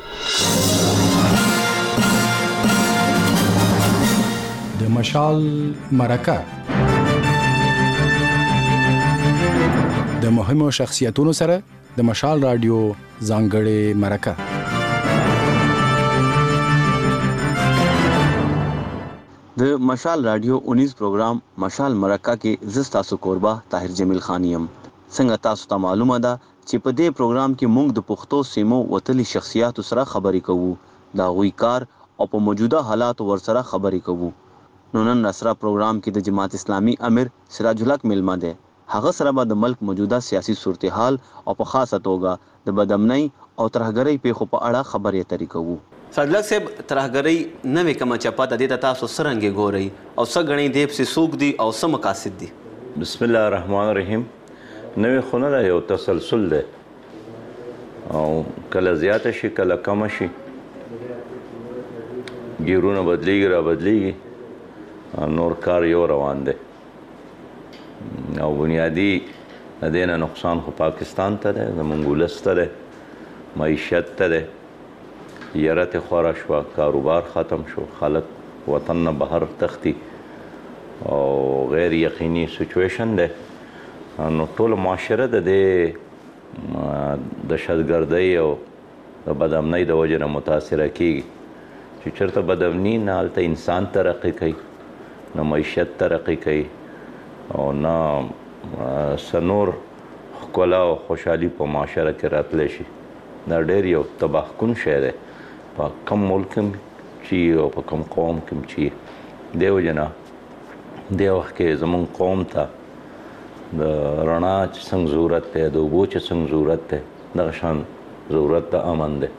Speaker 15: د مشال مرکه د مهمو شخصیتونو سره د مشال رادیو ځانګړې مرکه.
Speaker 16: د مشال رادیو اونیز پروګرام مشال مرکه کې زستا سو کوربا طاهر جمیل خانیم. څنګه تاسو ته معلومه ده چې په دې پروګرام کې موږ د پښتو سیمو وتلي شخصیاتو سره خبرې کوو، دا غوي کار او په موجوده حالات ورسره خبرې کوو. نو نن نصرا پروګرام کې د جماعت اسلامي امیر سراج الحق ملما ده. هغه سره به د ملک موجوده سیاسي صورتحال او په خاصه توګه د بدامنۍ او ترهګرۍ په خو په اړه خبرې اترې کوو. صدلک صاحب، ترهګرۍ نوې کومه چپاته د تاسو سرنګي ګوري او سګړې دیپ سي سوق دي او سم مقاصد دي؟
Speaker 17: بسم الله الرحمن الرحیم. نوې خونه ده، یو تسلسل ده او کله زیاته شي کله کم شي، ګیرونه بدلیږي را بدلیږي، نور کار یو روان دی او بنیادی د دې نه نقصان خو پاکستان ته دی، زموږ ولس ته دی، معیشت ته دی، یرت خوره شوه، کاروبار ختم شو، خلک وطن نه بهر تختی او غیر یقیني سچویشن دی. نو ټول معاشره د دې دهشتګردۍ او د بدامنۍ د وجې نه متاثره کیږي چې چېرته بدامني نه هلته انسان ترقي کوي، نه معیشت ترقي کوي او نه څه نور ښکلا او خوشحالي په معاشره کې راتلی شي. دا ډېر یو تباه کن شی دی په کم ملک کې چې او په کم قوم کې چې دې وجې نه دې وخت کې زموږ قوم ته د رڼا چې څنګه ضرورت دی، د اوبو چې څنګه ضرورت دی، دغه شان ضرورت د امن دی.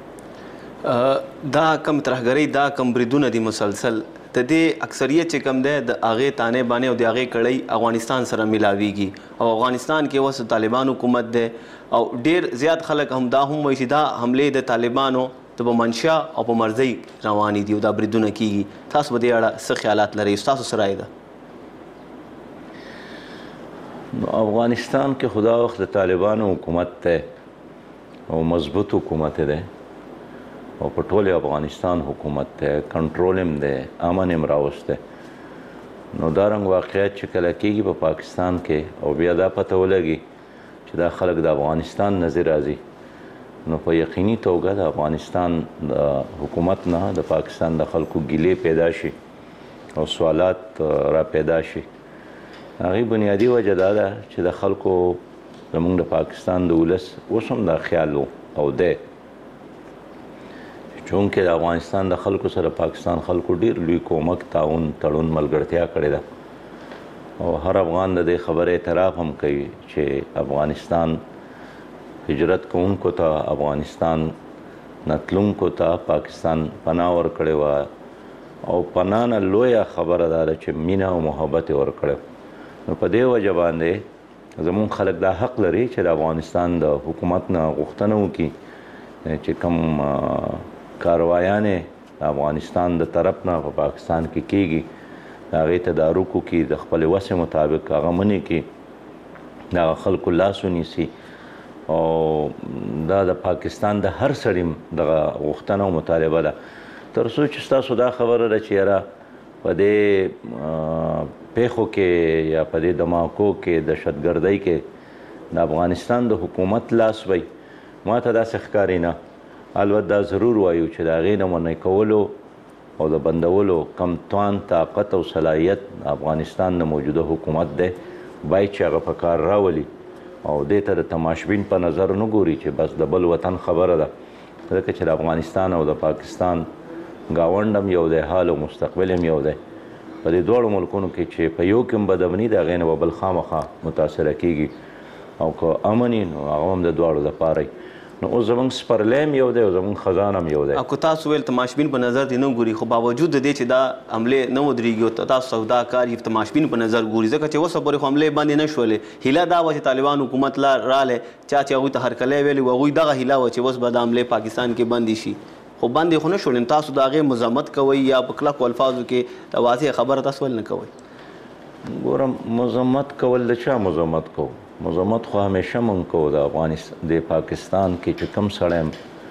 Speaker 16: دا کم ترهګرۍ دا کم بریدونه دي مسلسل د دې اکثریت چې کم دی د هغې تانې بانې او د هغې کړۍ افغانستان سره ملاویږي او افغانستان کې اوس طالبان حکومت دی او ډېر زیات خلک هم دا هم وایي چې دا حملې د طالبانو د په منشا او په مرضۍ روانې دي او دا بریدونه کیږي. تاسو په دې اړه څه خیالات لرئ؟ ستاسو څه رایه ده؟
Speaker 17: افغانستان کې خدا وخت د طالبانو حکومت دی او مضبوط حکومت دی او په ټول افغانستان حکومت دی، کنټرول هم دی، امن هم راوستی. نو دا رنګ واقعیت چې کله کېږي په پاکستان کې او بیا دا پته ولګي چې دا خلک د افغانستان نه راځي، نو په یقیني توګه د افغانستان د حکومت نه د پاکستان د خلکو ګیلې پیدا شي او سوالات را پیدا شي. هغې بنیادي وجه دا ده چې د خلکو زموږ د پاکستان د ولس اوس هم دا خیال و او دی چونکې د افغانستان د خلکو سره پاکستان خلکو ډېر لوی کومک، تعاون، تړون، ملګرتیا کړې ده او هر افغان د دې خبرې اعتراف هم کوي چې افغانستان هجرت کوونکو ته افغانستان نتلونکو ته پاکستان پناه ورکړې وه او پناه نه لویه خبره دا ده چې مینه او محبت یې ورکړی. نو په دې وجه باندې زمونږ خلک دا حق لري چې د افغانستان د حکومت نه غوښتنه وکړي چې کوم کاروایانې د افغانستان د طرف نه په پاکستان کې کیږي د هغې تدارک وکړي، د خپلې وسې مطابق هغه منې کړي، د هغه خلکو لاس ونیسي. او دا د پاکستان د هر سړي دغه غوښتنه او مطالبه ده، تر څو چې ستاسو دا خبره ده چې یاره په دې پیښو کې یا په دې دماکو کې دهشتګردۍ کې د افغانستان د حکومت لاس وی، ما ته داسې ښکاري نه. البته دا ضرور وایو چې د هغې نه منع کولو او د بندولو کم توان، طاقت او صلاحیت افغانستان د موجوده حکومت دی، باید چې هغه په کار راولي او دې ته د تماشبین په نظر نه ګوري چې بس د بل وطن خبره ده، ځکه چې د افغانستان او د پاکستان ګاونډ هم یو دی، حال او مستقبل هم یو دی. په دې دواړو ملکونو کې چې په یو کې هم بدامني د هغې نه به بل خامخا متاثره کېږي او که امن وي نو هغه هم د دواړو دپاره وي. نو اوس زموږ سپرلی هم یو دی او زموږ خزان هم یو دی.
Speaker 16: او که تاسو ویل تماشبین په نظر دې نه ګوري، خو باوجود د دې چې دا حملې نه ودرېږي او تاسو سودا کار یې تماشبین په نظر ګوري، ځکه چې اوسه پورې خو حملې باندې نه شولې. هیله دا وه چې طالبان حکومت لا رالی، چا چې هغوی ته هرکلی ویلي و، هغوی دغه هیله وه چې اوس به دا حملې پاکستان کې بندې شي، خو بندې خو نه شولې. تاسو د هغې مزاحمت کوئ یا په کلکو الفاظو کې د واضح خبره تاسو ولې نه کوئ؟
Speaker 17: ګوره مزاحمت کول د چا مزاحمت کوو؟ مزاحمت خو همیشه مونږ کوو د افغانستان د پاکستان کې چې کوم سړی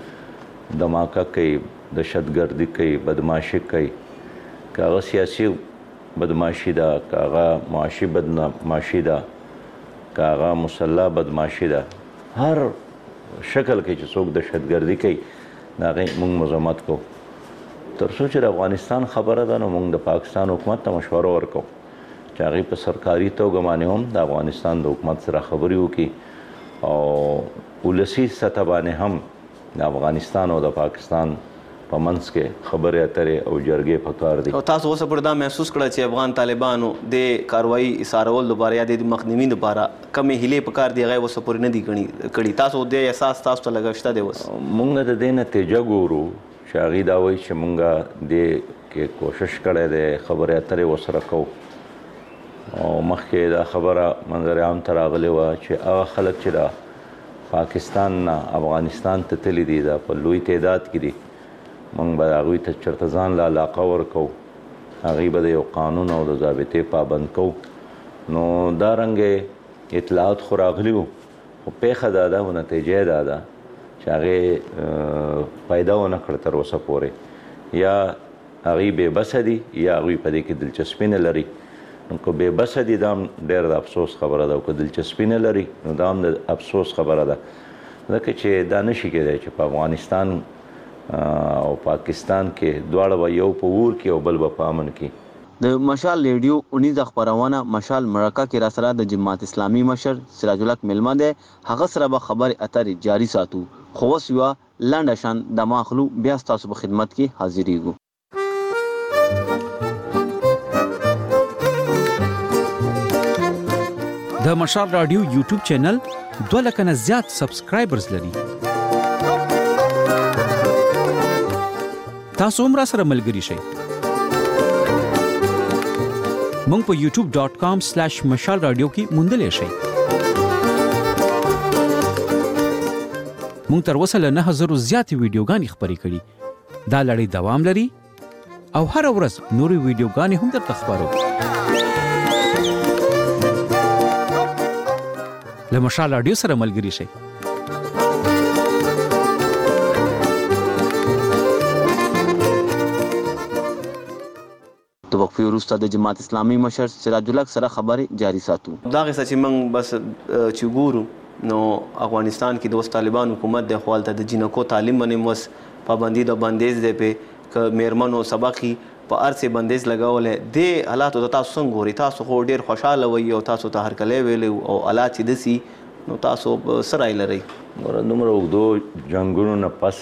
Speaker 17: دماکه کوي، دهشتګردي کوي، بدماشي کوي، که هغه سیاسي بدماشي ده، که هغه معاشي بدماشي ده، که هغه مسلح بدماشي ده، هر شکل کې چې څوک دهشتګردي کوي د هغې مونږ مزاحمت کوو. تر څو چې د افغانستان خبره ده نو مونږ د پاکستان حکومت ته مشوره ورکوو چې هغې په سرکاري توګه باندې هم د افغانستان د حکومت سره خبرې وکړي او ولسي سطح باندې هم د افغانستان او د پاکستان په منځ کې خبرې اترې او جرګې پکار دي.
Speaker 16: او تاسو اوسه پورې دا محسوس کړه چې افغان طالبانو د کاروایي ایسارول لپاره یا د مخنیوي لپاره کمې هیلې پکار دي، هغه اوسه پورې نه دي کړي؟ تاسو د احساس تاسو ته لږ شته دی؟ اوس
Speaker 17: مونږ د دې نتیجه ګورو چې هغې دا وایي چې مونږ دې کې کوشش کړی دی، خبرې اترې ورسره کوو. او مخکې دا خبره منظر عام ته راغلې وه چې هغه خلک چې د پاکستان نه افغانستان ته تللي دي دا په لوی تعداد کې دي، موږ به هغوی ته چېرته ځان له علاقه ورکوو، هغوی به د یو قانون او د ضابطې پابند کوو. نو دا رنګې اطلاعات خو راغلي وو، خو پیښه دا ده او نتیجه دا ده چې هغې پیدا ونه کړه تر اوسه پورې، یا هغوی بې بسه دي یا هغوی په دې کې دلچسپي نه لري. نو که بې بسه دي دا هم ډېر د افسوس خبره ده، او که دلچسپي نه لري نو دا هم د افسوس خبره ده، ځکه چې دا نشي کېدی چې په افغانستان او پاکستان کې دواړه به یو په اور کې او بل به په امن کې.
Speaker 16: د مشال ریډیو اونیزه خبرونه مشال مرکه کې را سره د جماعت اسلامي مشر سراج الحق ملما ده، هغه سره به خبر اترې جاری ساتو. خو اوس یوه لنډه شان د ماخلو بیا ستاسو په خدمت کې حاضرېږو.
Speaker 18: د مشال رادیو یوټیوب چینل دوه لکه نه زیات سبسکرایبرز لري. تاسو هم را سره ملګري شئ. مونږ په یوټیوب ډاٹ کام سلیش مشال رادیو کې موندلی شئ. مونږ تر اوسه له نه زرو زیاتې ویډیوګانې خپرې کړي. دا لړۍ دوام لري او هره ورځ نورې ویډیوګانې هم درته خپرو. له مشال رادیو سره ملګري شئ.
Speaker 16: د وقفې وروسته د جماعت اسلامي مشر سراج الحق سره خبرې جاری ساتو. دا قصه چې موږ بس چې ګورو نو افغانستان کې د اوس طالبان حکومت د خپل د جنکو تعلیم باندې مس پابندي د بندیز دی په ک میرمنو سبقي په ارسه بندیز لګولې د حالاتو د تاسو څنګه ګوري؟ تاسو خو ډیر خوشاله وي او تاسو ته هر کله ویلو او حالات چې دسي نو تاسو سره لري.
Speaker 17: نمبر وګدو جنگونو نه پس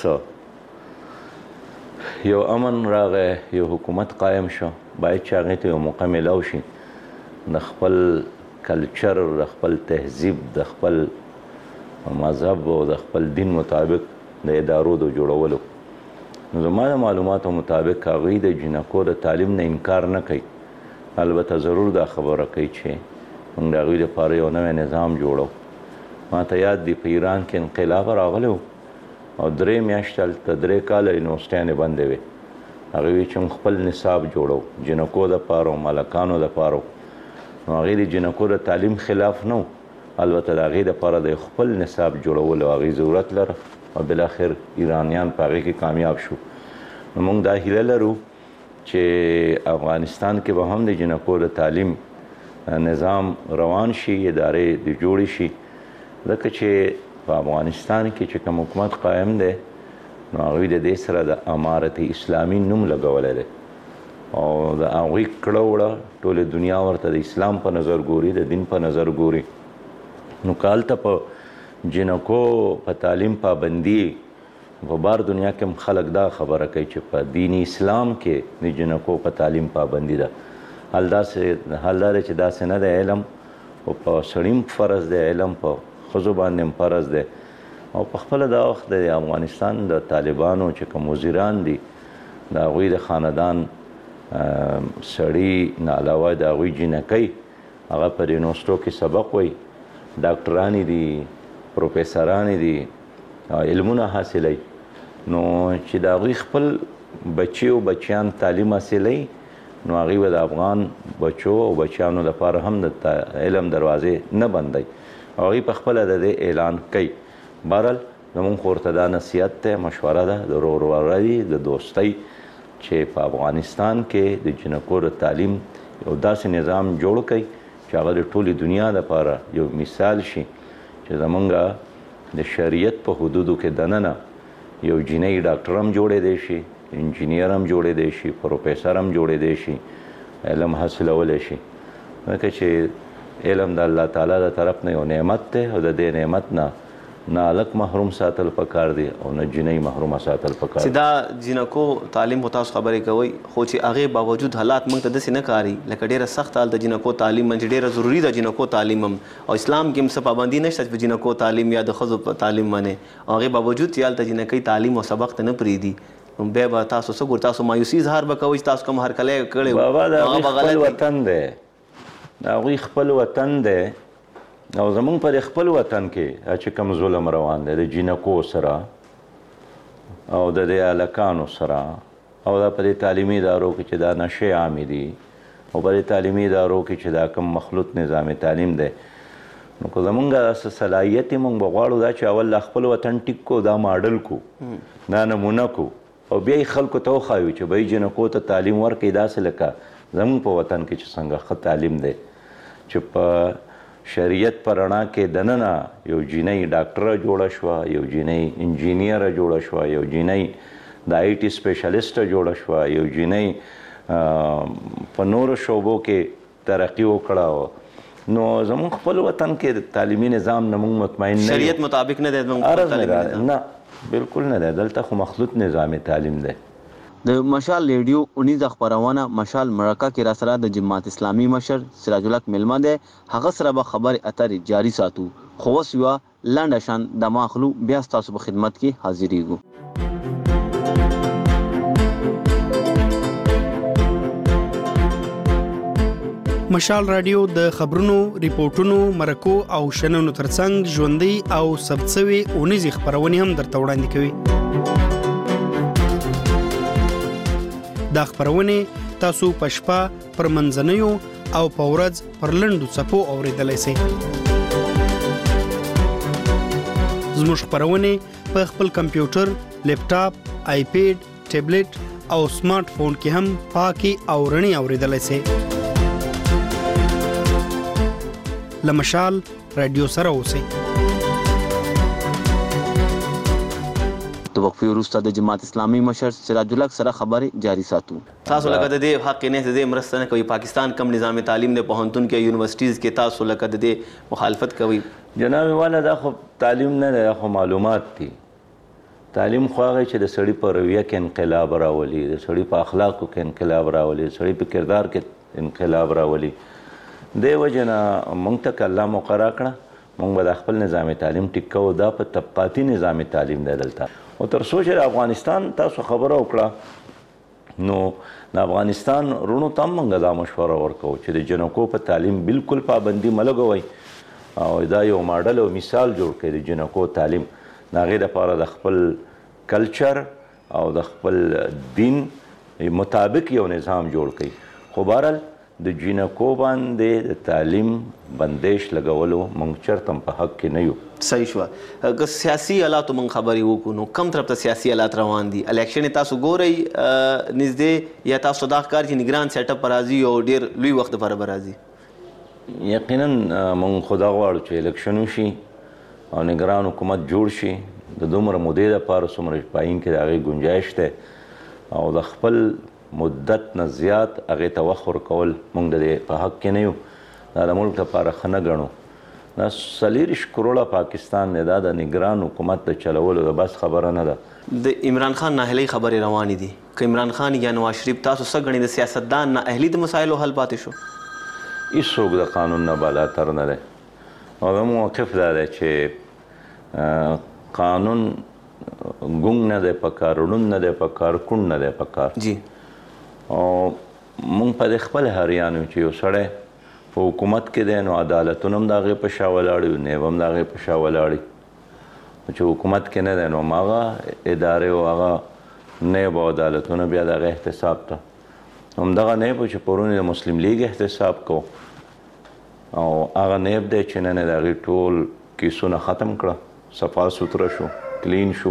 Speaker 17: یو امن راغی، یو حکومت قائم شو، باید چې هغې ته یو موقع میلاو شي د خپل کلچر، د خپل تهذیب، د خپل مذهب او د خپل دین مطابق د ادارو د جوړولو. نو زما د معلوماتو مطابق هغوی د جنکو د تعلیم نه انکار نه کوي، البته ضرور دا خبره کوي چې موږ د هغوی لپاره یو نوی نظام جوړو. ما ته یاد دی په ایران کې انقلاب راغلی و او درې میاشتې هلته درې کاله یونیورسټیانې بندې وې. هغوی وایي چې موږ خپل نصاب جوړو جنکو دپاره او ملکانو دپاره. نو هغوی د جنکو د تعلیم خلاف نه و، البته د هغوی دپاره د خپل نصاب جوړول او هغوی ضرورت لره او بالاخر ایرانیان په هغې کې کامیاب شو. نو موږ دا هیله لرو چې افغانستان کې به هم د جنکو د تعلیم نظام روان شي، ادارې د جوړې شي، ځکه چې په افغانستان کې چې کوم حکومت قایم دی نو هغوی د دې سره د امارت اسلامي نوم لګولی دی او د هغوی کړه وړه ټولې دنیا ورته د اسلام په نظر ګوري، د دین په نظر ګوري. نو که هلته په جنکو په تعلیم پابندي په بار دنیا کې هم خلک دا خبره کوي چې په دین اسلام کې د جنکو په تعلیم پابندي ده. حال داسې حال دا دی چې داسې نه دی، علم او په سړي هم فرض دی، علم په ښځو باندې هم فرض دی. او په خپله دا وخت د افغانستان د طالبانو چې کوم وزیران دي د هغوی د خاندان سړي نه علاوه د هغوی جنکۍ هغه په یونیورسټو کې سبق وایي، ډاکټرانې دي، پروفیسرانې دي، علمونه حاصلوي. نو چې د هغوی خپل بچي او بچیان تعلیم حاصلوي نو هغوی به د افغان بچو او بچیانو لپاره هم د علم دروازې نه بندوي. هغوی په خپله د دې اعلان کوي. بهرحال زموږ خو ورته دا نصیحت دی، مشوره ده د ورورولۍ د دوستۍ چې په افغانستان کې د جنکو د تعلیم یو داسې نظام جوړ کړئ چې هغه د ټولې دنیا لپاره یو مثال شي چې زمونږ د شریعت په حدودو کې دننه یو جنۍ ډاکټر هم جوړېدی شي، انجینیر هم جوړېدی شي، پروفیسر هم جوړېدی شي، علم حاصلولی شي. ځکه چې علم د الله تعالی د طرف نه یو نعمت دی او د دې نعمت نه نه هلک محروم ساتل پکار دی او نه جنۍ محرومه ساتل پکار دی.
Speaker 19: چې دا جنکو تعلیم خو تاسو خبرې کوئ، خو چې هغې باوجود حالات موږ ته داسې نه کاري لکه ډېره سخت حال د جنکو تعلیم باندې ډېره ضروري ده جنکو تعلیم هم، او اسلام کې هم څه پابندي نشته چې په جنکو تعلیم یا د ښځو په تعلیم باندې، او هغې باوجود چې هلته جنکۍ تعلیم او سبق ته نه پرېږدي نو بیا به تاسو څه ګورئ؟ تاسو مایوسي اظهار به کوئ چې تاسو کوم هرکلی کړی و
Speaker 17: بابا د هغوی خپل وطن دی، د هغوی خپل وطن دی او زمونږ پر خپل وطن کې چې کوم ظلم روان دی د جنکو سره او د دې هلکانو سره او دا په دې تعلیمي ادارو کې چې دا نشې عامې دي او په دې تعلیمي ادارو کې چې دا کوم مخلوط نظام تعلیم دی، نو که زمونږ داسې صلاحیت یې مونږ به غواړو دا چې اول خپل وطن ټیک کو، دا ماډل کو، دا نمونه کو او بیا یې خلکو ته وښایو چې بهی جنکو ته تعلیم ورکوي داسې لکه زمونږ په وطن کې چې څنګه ښه تعلیم دی چې په شریعت په رڼا کې دننه یو جنۍ ډاکټره جوړه شوه، یو جنۍ انجینیره جوړه شوه، یو جنۍ د آی ټي سپیشلیسټه جوړه شوه، یو جنۍ په نورو شعبو کې ترقي وکړه. نو زموږ خپل وطن کې د تعلیمي نظام نه موږ مطمئن نه
Speaker 19: شریعت مطابق نه دی
Speaker 17: زموږ نه، بالکل نه دی، دلته خو مخلوط نظام تعلیم دی.
Speaker 16: د مشال ریډیو اونیزه خبرونه مشال مرکه کې را سره د جماعت اسلامي مشر سراج الحق ملما دی، هغه سره به خبرې اترې جاري ساتو. خو اوس یوه لنډه شان د ماخلو بیا ستاسو په خدمت کې حاضرېږو.
Speaker 1: مشال رادیو د خبرونو، ریپورتونو، مرکو او شننو ترڅنګ ژوندۍ او ثبت شوې اونیزې خبرونې هم درته وړاندې کوي. دا خبرونه تاسو په شپه، پر منځنیو او په ورځ پر لنډو څپو اوریدلای شئ. زموږ خبرونه په خپل کمپیوټر، لیپټاپ، آیپیډ، ټابلیټ او سمارټ فون کې هم پاکي او رڼي اوریدلای شئ. لمشال رادیو سره اوسئ.
Speaker 16: د وقفې وروسته د جماعت اسلامي مشر سراج الحق سره خبرې جاري ساتو.
Speaker 19: تاسو لکه د دې حق نه د دې مرسته نه کوي، پاکستان کم نظام تعلیم د پوهنتون کې یونیورسيټیز کې تاسو لکه د دې مخالفت کوي؟
Speaker 17: جناب والا دا خو تعلیم نه دی، خو معلومات دي. تعلیم خو هغه چې د سړي په رویه کې انقلاب راولي، د سړي په اخلاقو کې انقلاب راولي، د سړي په کردار کې انقلاب راولي. دې وجه نه موږ ته الله مقرره کړه موږ به د خپل نظام تعلیم ټیک کوو. دا په طبقاتي نظام تعلیم دی دلته. او تر څو چې د افغانستان تاسو خبره وکړه نو د افغانستان رونو ته هم موږ دا مشوره ورکوو چې د جنکو په تعلیم بالکل پابندي مه لګوئ او دا یو ماډل او مثال جوړ کړئ د جنکو تعلیم. د هغې دپاره د خپل کلچر او د خپل دین مطابق یو نظام جوړ کړئ. خو بهرحال د جنکو باندې د تعلیم بندش لګولو موږ چېرته هم په حق کې نه یو.
Speaker 19: صحیح شوه. که سیاسي حالاتو موږ خبرې وکړو نو کوم طرف ته سیاسي حالات روان دي؟ الیکشن تاسو ګورئ نږدې یا تاسو دا ښکار چې نګران سیټ اپ به راځي او ډېر لوی وخت لپاره به راځي؟
Speaker 17: یقینا موږ خو دا غواړو چې الیکشن وشي او نګران حکومت جوړ شي. د دومره مودې دپاره څومره پاین کې د هغې ګنجایش دی او د خپل مدت نه زیات هغې ته وخت ورکول موږ د دې په حق کې نه یو. دا د ملک لپاره ښه نه ګڼو. دا څلېرویشت کروړه پاکستان دی. دا د نګران حکومت د چلولو د بس خبره نه ده.
Speaker 19: د عمران خان نااهلۍ خبرې روانې دي. که عمران خان یا نواز شریف تاسو څه ګڼئ د سیاستدان نااهلي د مسایلو حل پاتې شو؟
Speaker 17: هېڅوک د قانون نه بالاتر نه دی او زموږ موقف دا دی چې قانون ګونګ نه دی پکار، ړوند نه دی پکار، کوڼ نه دی پکار.
Speaker 19: جی
Speaker 17: او موږ په دې خپل حیران یو چې یو سړی په حکومت کې دی نو عدالتونه هم د هغې په شا ولاړ وي، نیب هم د هغې په شا ولاړ وي. چې حکومت کې نه دی نو هماغه ادارې او هغه نیب او عدالتونه بیا د هغې احتساب ته همدغه نیب و چې پرون د مسلم لیگ احتساب کو او هغه نیب دی چې نن یې د هغې ټول کیسونه ختم کړه، صفا سوتره شو، کلین شو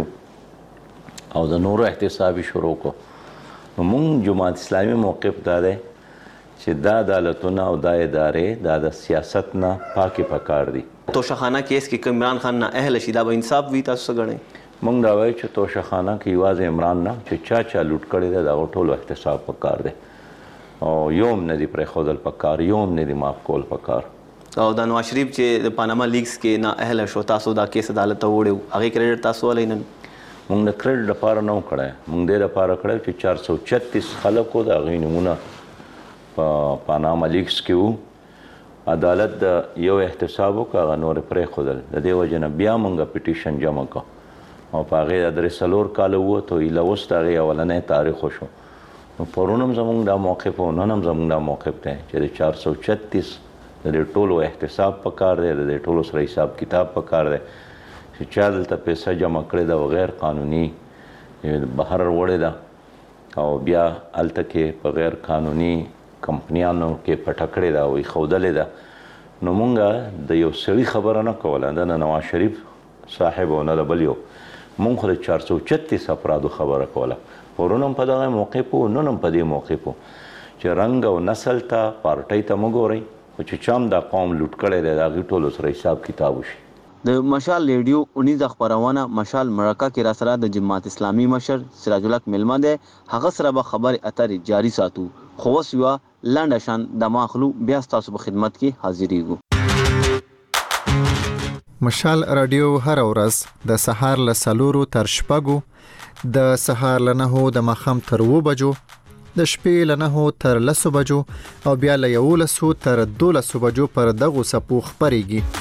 Speaker 17: او د نورو احتساب یې شروع کړو. نو مونږ جماعت اسلامي موقف دا دی چې دا عدالتونه او دا ادارې دا د سیاست نه پاکې پکار دي.
Speaker 19: توشخانه کیس کې که عمران خان نااهله شي دا به انصاف وي؟ تاسو څه ګڼئ؟
Speaker 17: مونږ دا وایو چې توشخانه کې یوازې عمران نه چې چا چا لوټ کړی دی د هغو ټولو احتساب پکار دی او یو هم نه دي پرېښودل پکار، یو هم نه دي معاف کول پکار.
Speaker 19: او دا نواز شریف چې د پاناما لیګز کې نااهله شو تاسو دا کیس عدالت ته وړی هغې کریډټ تاسو ولی نن؟
Speaker 17: مونږ د کریډټ لپاره نه و کړی، مونږ دې لپاره کړی چې چار سو چتیس خلکو د هغوی نومونه په پاناما لیګز کې وو. عدالت د یو احتساب وکړه، هغه نورې پرېښودل. د دې وجې نه بیا مونږ پیټیشن جمع کړه او په هغې د درې څلور کاله ووتو، ایله اوس د هغې اولنی تاریخ وشو. نو پرون هم زمونږ دا موقف و، نن هم زمونږ دا موقف دی چې د چار سو چتیس د دې ټولو احتساب پکار دی، د دې ټولو سره حساب کتاب پکار دی چې چا دلته پیسه جمع کړې ده او غیر قانوني بهر وړې ده او بیا هلته کې په غیر قانوني کمپنیانو کې پټه کړې ده او ایښودلې ده. نو مونږ د یو سړي خبره نه کوله، د نه نواز شریف صاحب او نه د بل یو، مونږ خو د چار سو چتیس افرادو خبره کوله. پرون هم په دغه موقف وو، نن هم په دې موقف وو چې رنګ او نسل ته پارټۍ ته مه ګورئ خو چې چا هم دا قوم لوټ کړی دی د هغې ټولو سره حساب کتاب وشي.
Speaker 16: د مشال ریډیو اونیزه خپرونه مشال مرکه کې را سره د جماعت اسلامي مشر سراج الحق میلمه دی. هغه سره به خبرې اترې جاري ساتو. خو اوس یوه لنډه شان د ماخلو بیا ستاسو په خدمت کې حاضرېږو.
Speaker 20: مشال رادیو هر ورځ د سهار له څلورو تر شپږو، د سهار له نهو د ماښام تر اووه بجو، د شپې له نهو تر لسو بجو او بیا له یولسو تر دولسو بجو پر دغو څپو خپرېږي.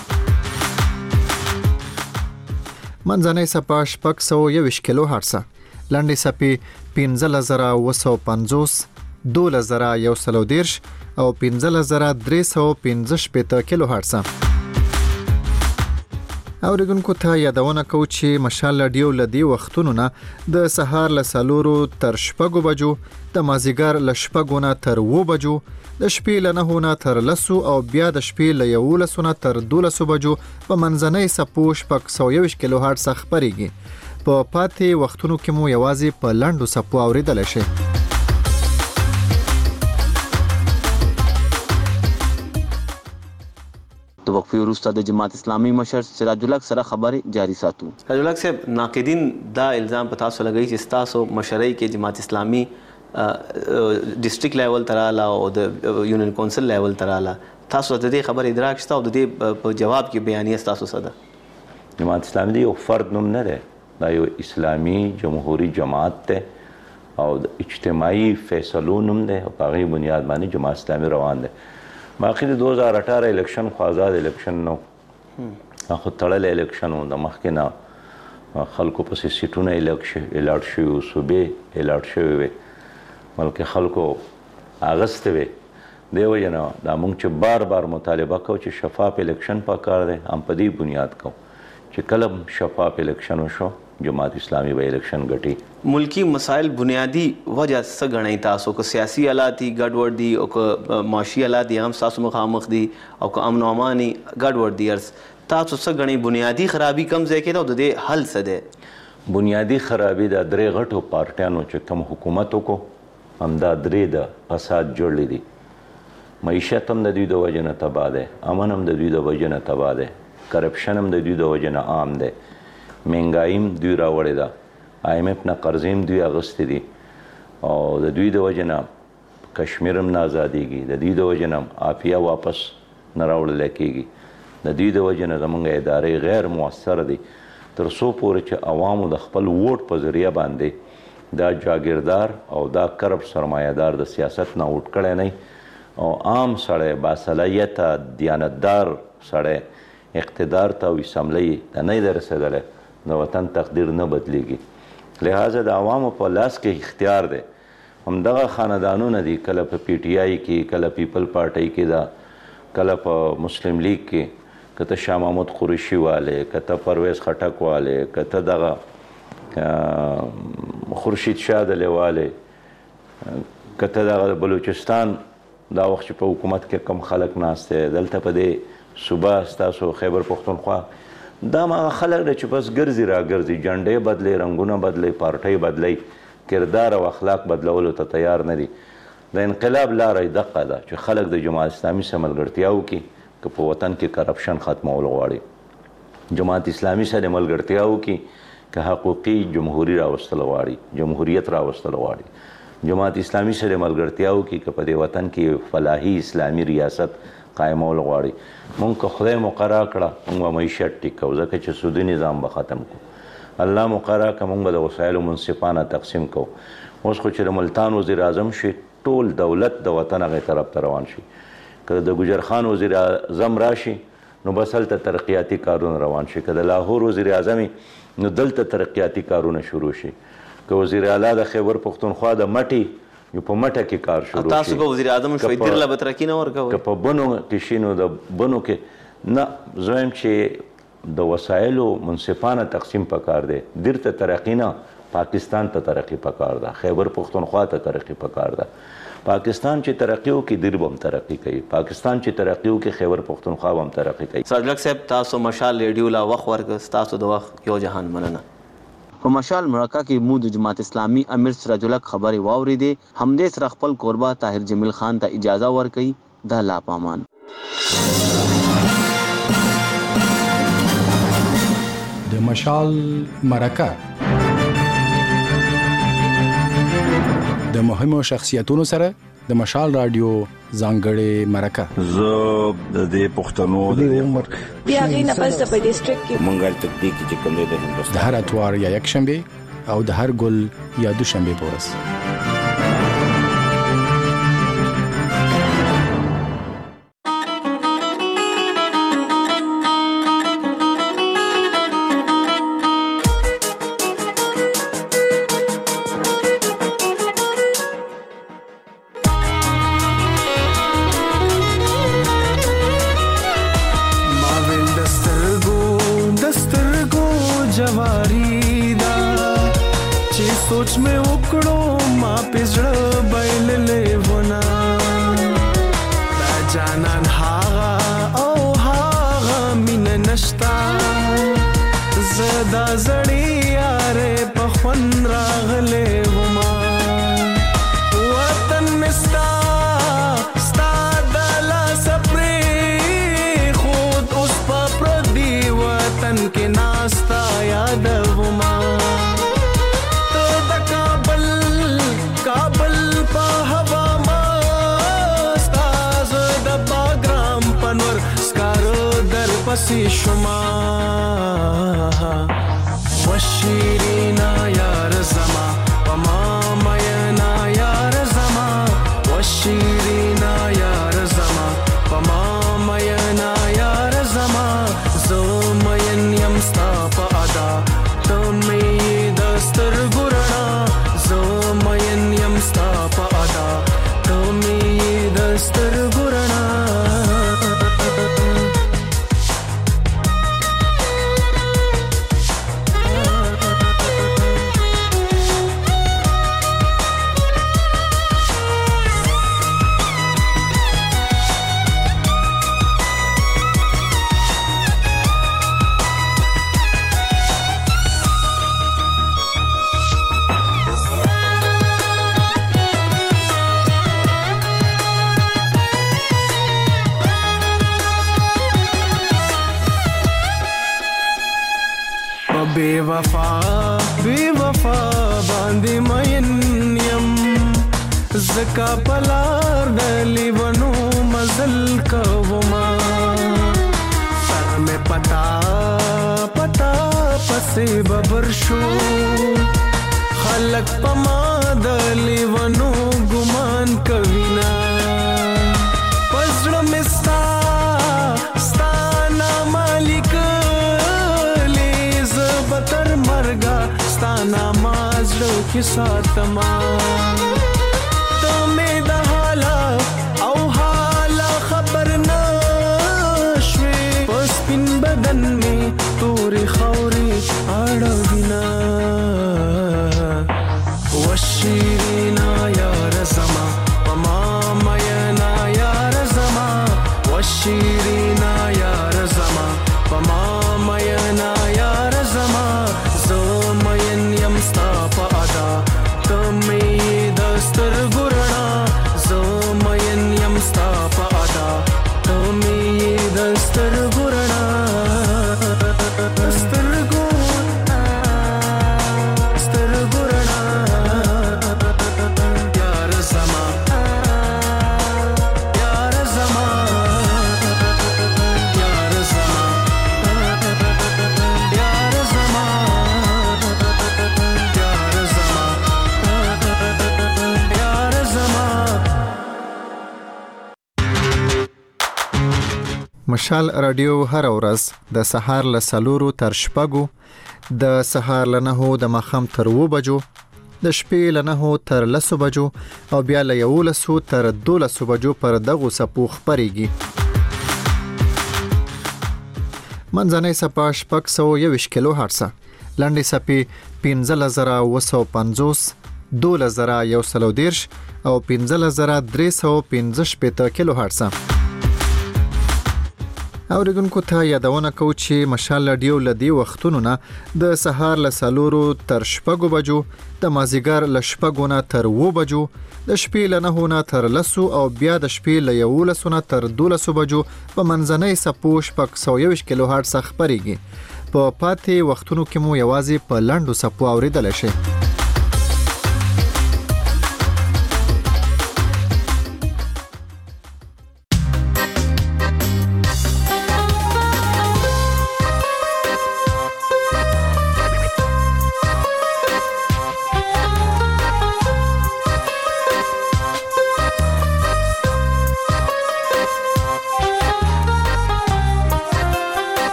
Speaker 20: منځنۍ څپه شپږ سوه یوویشت کیلو هرټزه، لنډې څپې پنځلس زره اووه سوه پنځوس، دولس زره یو سل او دېرش او پنځلس زره درې سوه پنځه شپېته کیلو هرټزه. اورېدونکو ته یادونه کوو چې مشال رادیو له دې وختونو نه د سهار له څلورو تر شپږو بجو، د مازدیګر له شپږو نه تر اووه بجو، د شپې له نهو نه تر لسو او بیا د شپې له یولسو نه تر دولسو بجو په منځنۍ څپو شپږ سوه یوویشت کیلو هرټزه خپرېږي. په پاتې وختونو کې مو یوازې په لنډو څپو اورېدلی شئ.
Speaker 16: د وقفې وروسته د جماعت اسلامي مشر سراج الحق سره خبرې جاري ساتو.
Speaker 19: سراج الحق صاحب، ناقدین دا الزام په تاسو لګوي چې ستاسو مشرۍ کې جماعت اسلامي ډسټرکټ لیول ته راغله او د یونین کونسل لیول ته راغله. تاسو د دې خبرې ادراک شته او د دې په جواب کې بیانیه ستاسو څه ده؟
Speaker 17: جماعت اسلامي د یو فرد نوم نه دی، دا یو اسلامي جمهوري جماعت دی او د اجتماعي فیصلو نوم دی او په هغې بنیاد باندې جماعت اسلامي روان دی. باقي د دو هزار اٹھارہ الیکشن خو آزاد الیکشن نو، خو تړل الیکشن و د مخکې نه خلکو پسې سیټونه الاټ شوي وو صوبې الاټ شوي وې بلکې خلکو اغستې وې دې وجې نه دا موږ چې بار بار مطالبه کوو چې شفاف الیکشن پکار دی هم په دې بنیاد کوو چې کله شفاف الیکشن وشو جماعت اسلامي به الیکشن ګټي
Speaker 19: ملکی مسائل بنیادی وجہ څه غنئ تاسو که سیاسي حالات دي ګډوډ دي او که معاشي حالات دي هم تاسو مخامخ دي او که امن او امان ګډوډ دي تاسو څه غنئ بنیادی خرابي کم ځای کې ده او د دې حل څه دی
Speaker 17: بنیادی خرابي د درې غټو پارټیانو چې کوم حکومت وکړو همدا درې د فساد جوړلی دي معیشت هم د دوی د وجې نه تباه دی امن هم د دوی د وجې نه تباه دی کرپشن هم د دوی د وجې نه عام دی مهنګایي هم دوی راوړې ده آی ایم ایف نه قرضې هم دوی اخیستې دي او د دوی د وجې نه کشمیر هم نه ازادېږي د دوی د وجې نه عافیه واپس نه راوړلی کېږي د دوی د وجې نه زموږ ادارې غیر مؤثر دي تر څو پورې چې عوامو د خپل ووټ په ذریعه باندې دا جاګیردار او دا کرب سرمایهدار د سیاست نه ووټ کړی نه او عام سړی باصلاحیته دیانتدار سړی اقتدار ته او اسمبلی ته نه دی رسېدلی د وطن تقدیر نه بدلیږي لہذا د عوامو په لاس کې اختیار دی همدغه خاندانونه دي کله په پی ټي آی کې کله پیپل پارټۍ کې ده کله په مسلم لیگ کې که ته شاه محمود قریشي والی که ته پرویز خټک والی که ته دغه خورشید شاه دلې والی که ته دغه بلوچستان دا وخت چې په حکومت کې کم خلک ناست دی دلته په دې صوبه ستاسو خیبر پښتونخوا دا هغه خلک دی چې بس ګرځي را ګرځي جنډې بدلې رنګونه بدلې پارټۍ بدلې کردار او اخلاق بدلولو ته تیار نه دي د انقلاب لاره یې دقه ده چې خلک د جماعت اسلامي سره ملګرتیا وکړي که په وطن کې کرپشن ختمول غواړي جماعت اسلامي سره ملګرتیا وکړي که حقوقي جمهوري راوستل غواړي جمهوریت راوستل غواړي جماعت اسلامي سره ملګرتیا وکړي که په دې وطن کې فلاحي اسلامي ریاست قایمول غواړي مونږ که خدای مقرره کړه مونږ به معیشت ټیک کوو ځکه چې سودي نظام به ختم کړو الله مقرره کړه مونږ به د وسایلو منصفانه تقسیم کوو اوس خو چې د ملتان وزیر اعظم شي ټول دولت د وطن هغې طرف ته روان شي که د ګجر خان وزیر اعظم راشي نو بس هلته ترقیاتي کارونه روان شي که د لاهور وزیر اعظم نو دلته ترقیاتي کارونه شروع شي که وزیر اعلی د خیبر پښتونخوا د مټي یو په مټه کې کار شروع شي
Speaker 19: تاسو به وزیر اعظم شوئ درله به ترقي نه ورکوئ
Speaker 17: که په بنو کې شي نو د بنو کې نه زه وایم چې د وسایلو منصفانه تقسیم پکار دی دیر ته ترقي نه پاکستان ته ترقي پکار ده خیبر پښتونخوا ته ترقي پکار ده پاکستان چې ترقي وکړي دیر به هم ترقي کوي پاکستان چې ترقي وکړي خیبر پښتونخوا به هم ترقي کوي
Speaker 19: سرجلک صاحب تاسو مشال ریډیو لا وخت ورکړ تاسو د وخت یو جهان مننه
Speaker 16: په مشال مرکه کې مو د جماعت اسلامي امیر سراج الحق خبري واوریدې همدې سره خپل قربا طاهر جمیل خان ته اجازه ورکړي د الله پامان
Speaker 15: د مشال مرکه د مهمو شخصیتونو سره د مشال رادیو ځانګړې مرکه
Speaker 21: زه د دې پښتنو د عمر
Speaker 22: بیا غینه پس په ډیسټریکټ کې
Speaker 21: مونږه تکتیک چې کوم دی د هندوستان
Speaker 15: د هر اتوار یا یک شنبه او د هر ګل یا دوشنبه پورس
Speaker 23: پسی شما وشیرینا یار زما وما مینا یار زما وشیرینا یار زما وما مینا یار زما زم وفا بی وفا باندې مین یم زکا پلار دلی ونو مزل کوما سر میں پتا پتا پسې ببر شو خلق پما دلی ونو ګمان کوینا پزړه مستا ستا نام لیکلې ز بتر مرګا ستا نام زړه کې ساتما ته مې د حالا او حالا خبر نه شوې په سپین بدن مې تورې خاورې اړوینا وشیرینا یار زما پما مینا یار زما وشیرینا یار زما پما مینا یار زما زمین یم ستا په ادا تمې دستر ګرنا زمین یم ستا په ادا تمې دستر ګرنا دستر ګرنا دستر ګرنا یار زما یار زما یار زما یار زما یار زما یار زما
Speaker 20: مشال رادیو هر ورځ د سهار له سلورو تر شپږو د سهار له نهو د ماښام تر اوو بجو د شپې له نهو تر لسو بجو او بیا له یولسو تر دولسو بجو پر دغو څپو خپرېږي. منځنۍ څپه شپږ سوه یوویشت کیلو هرڅه، لنډې څپې پنځلس زره اوه سوه پنځوس، دولس زره یو سل او دېرش او پنځلس زره درې سوه پنځه شپېته کیلو هرڅه. اوریدونکو ته یادونه کوو چې مشال رادیو له دې وختونو نه د سهار له څلورو تر شپږو بجو، د مازدیګر له شپږو نه تر اوو بجو، د شپې له نهو نه تر لسو او بیا د شپې له یولسو نه تر دولسو بجو په منځنۍ څپو شپږ سوه یوویشت کیلو هرټز خپرېږي. په پاتې وختونو کې مو یوازې په لنډو څپو اورېدلی شئ.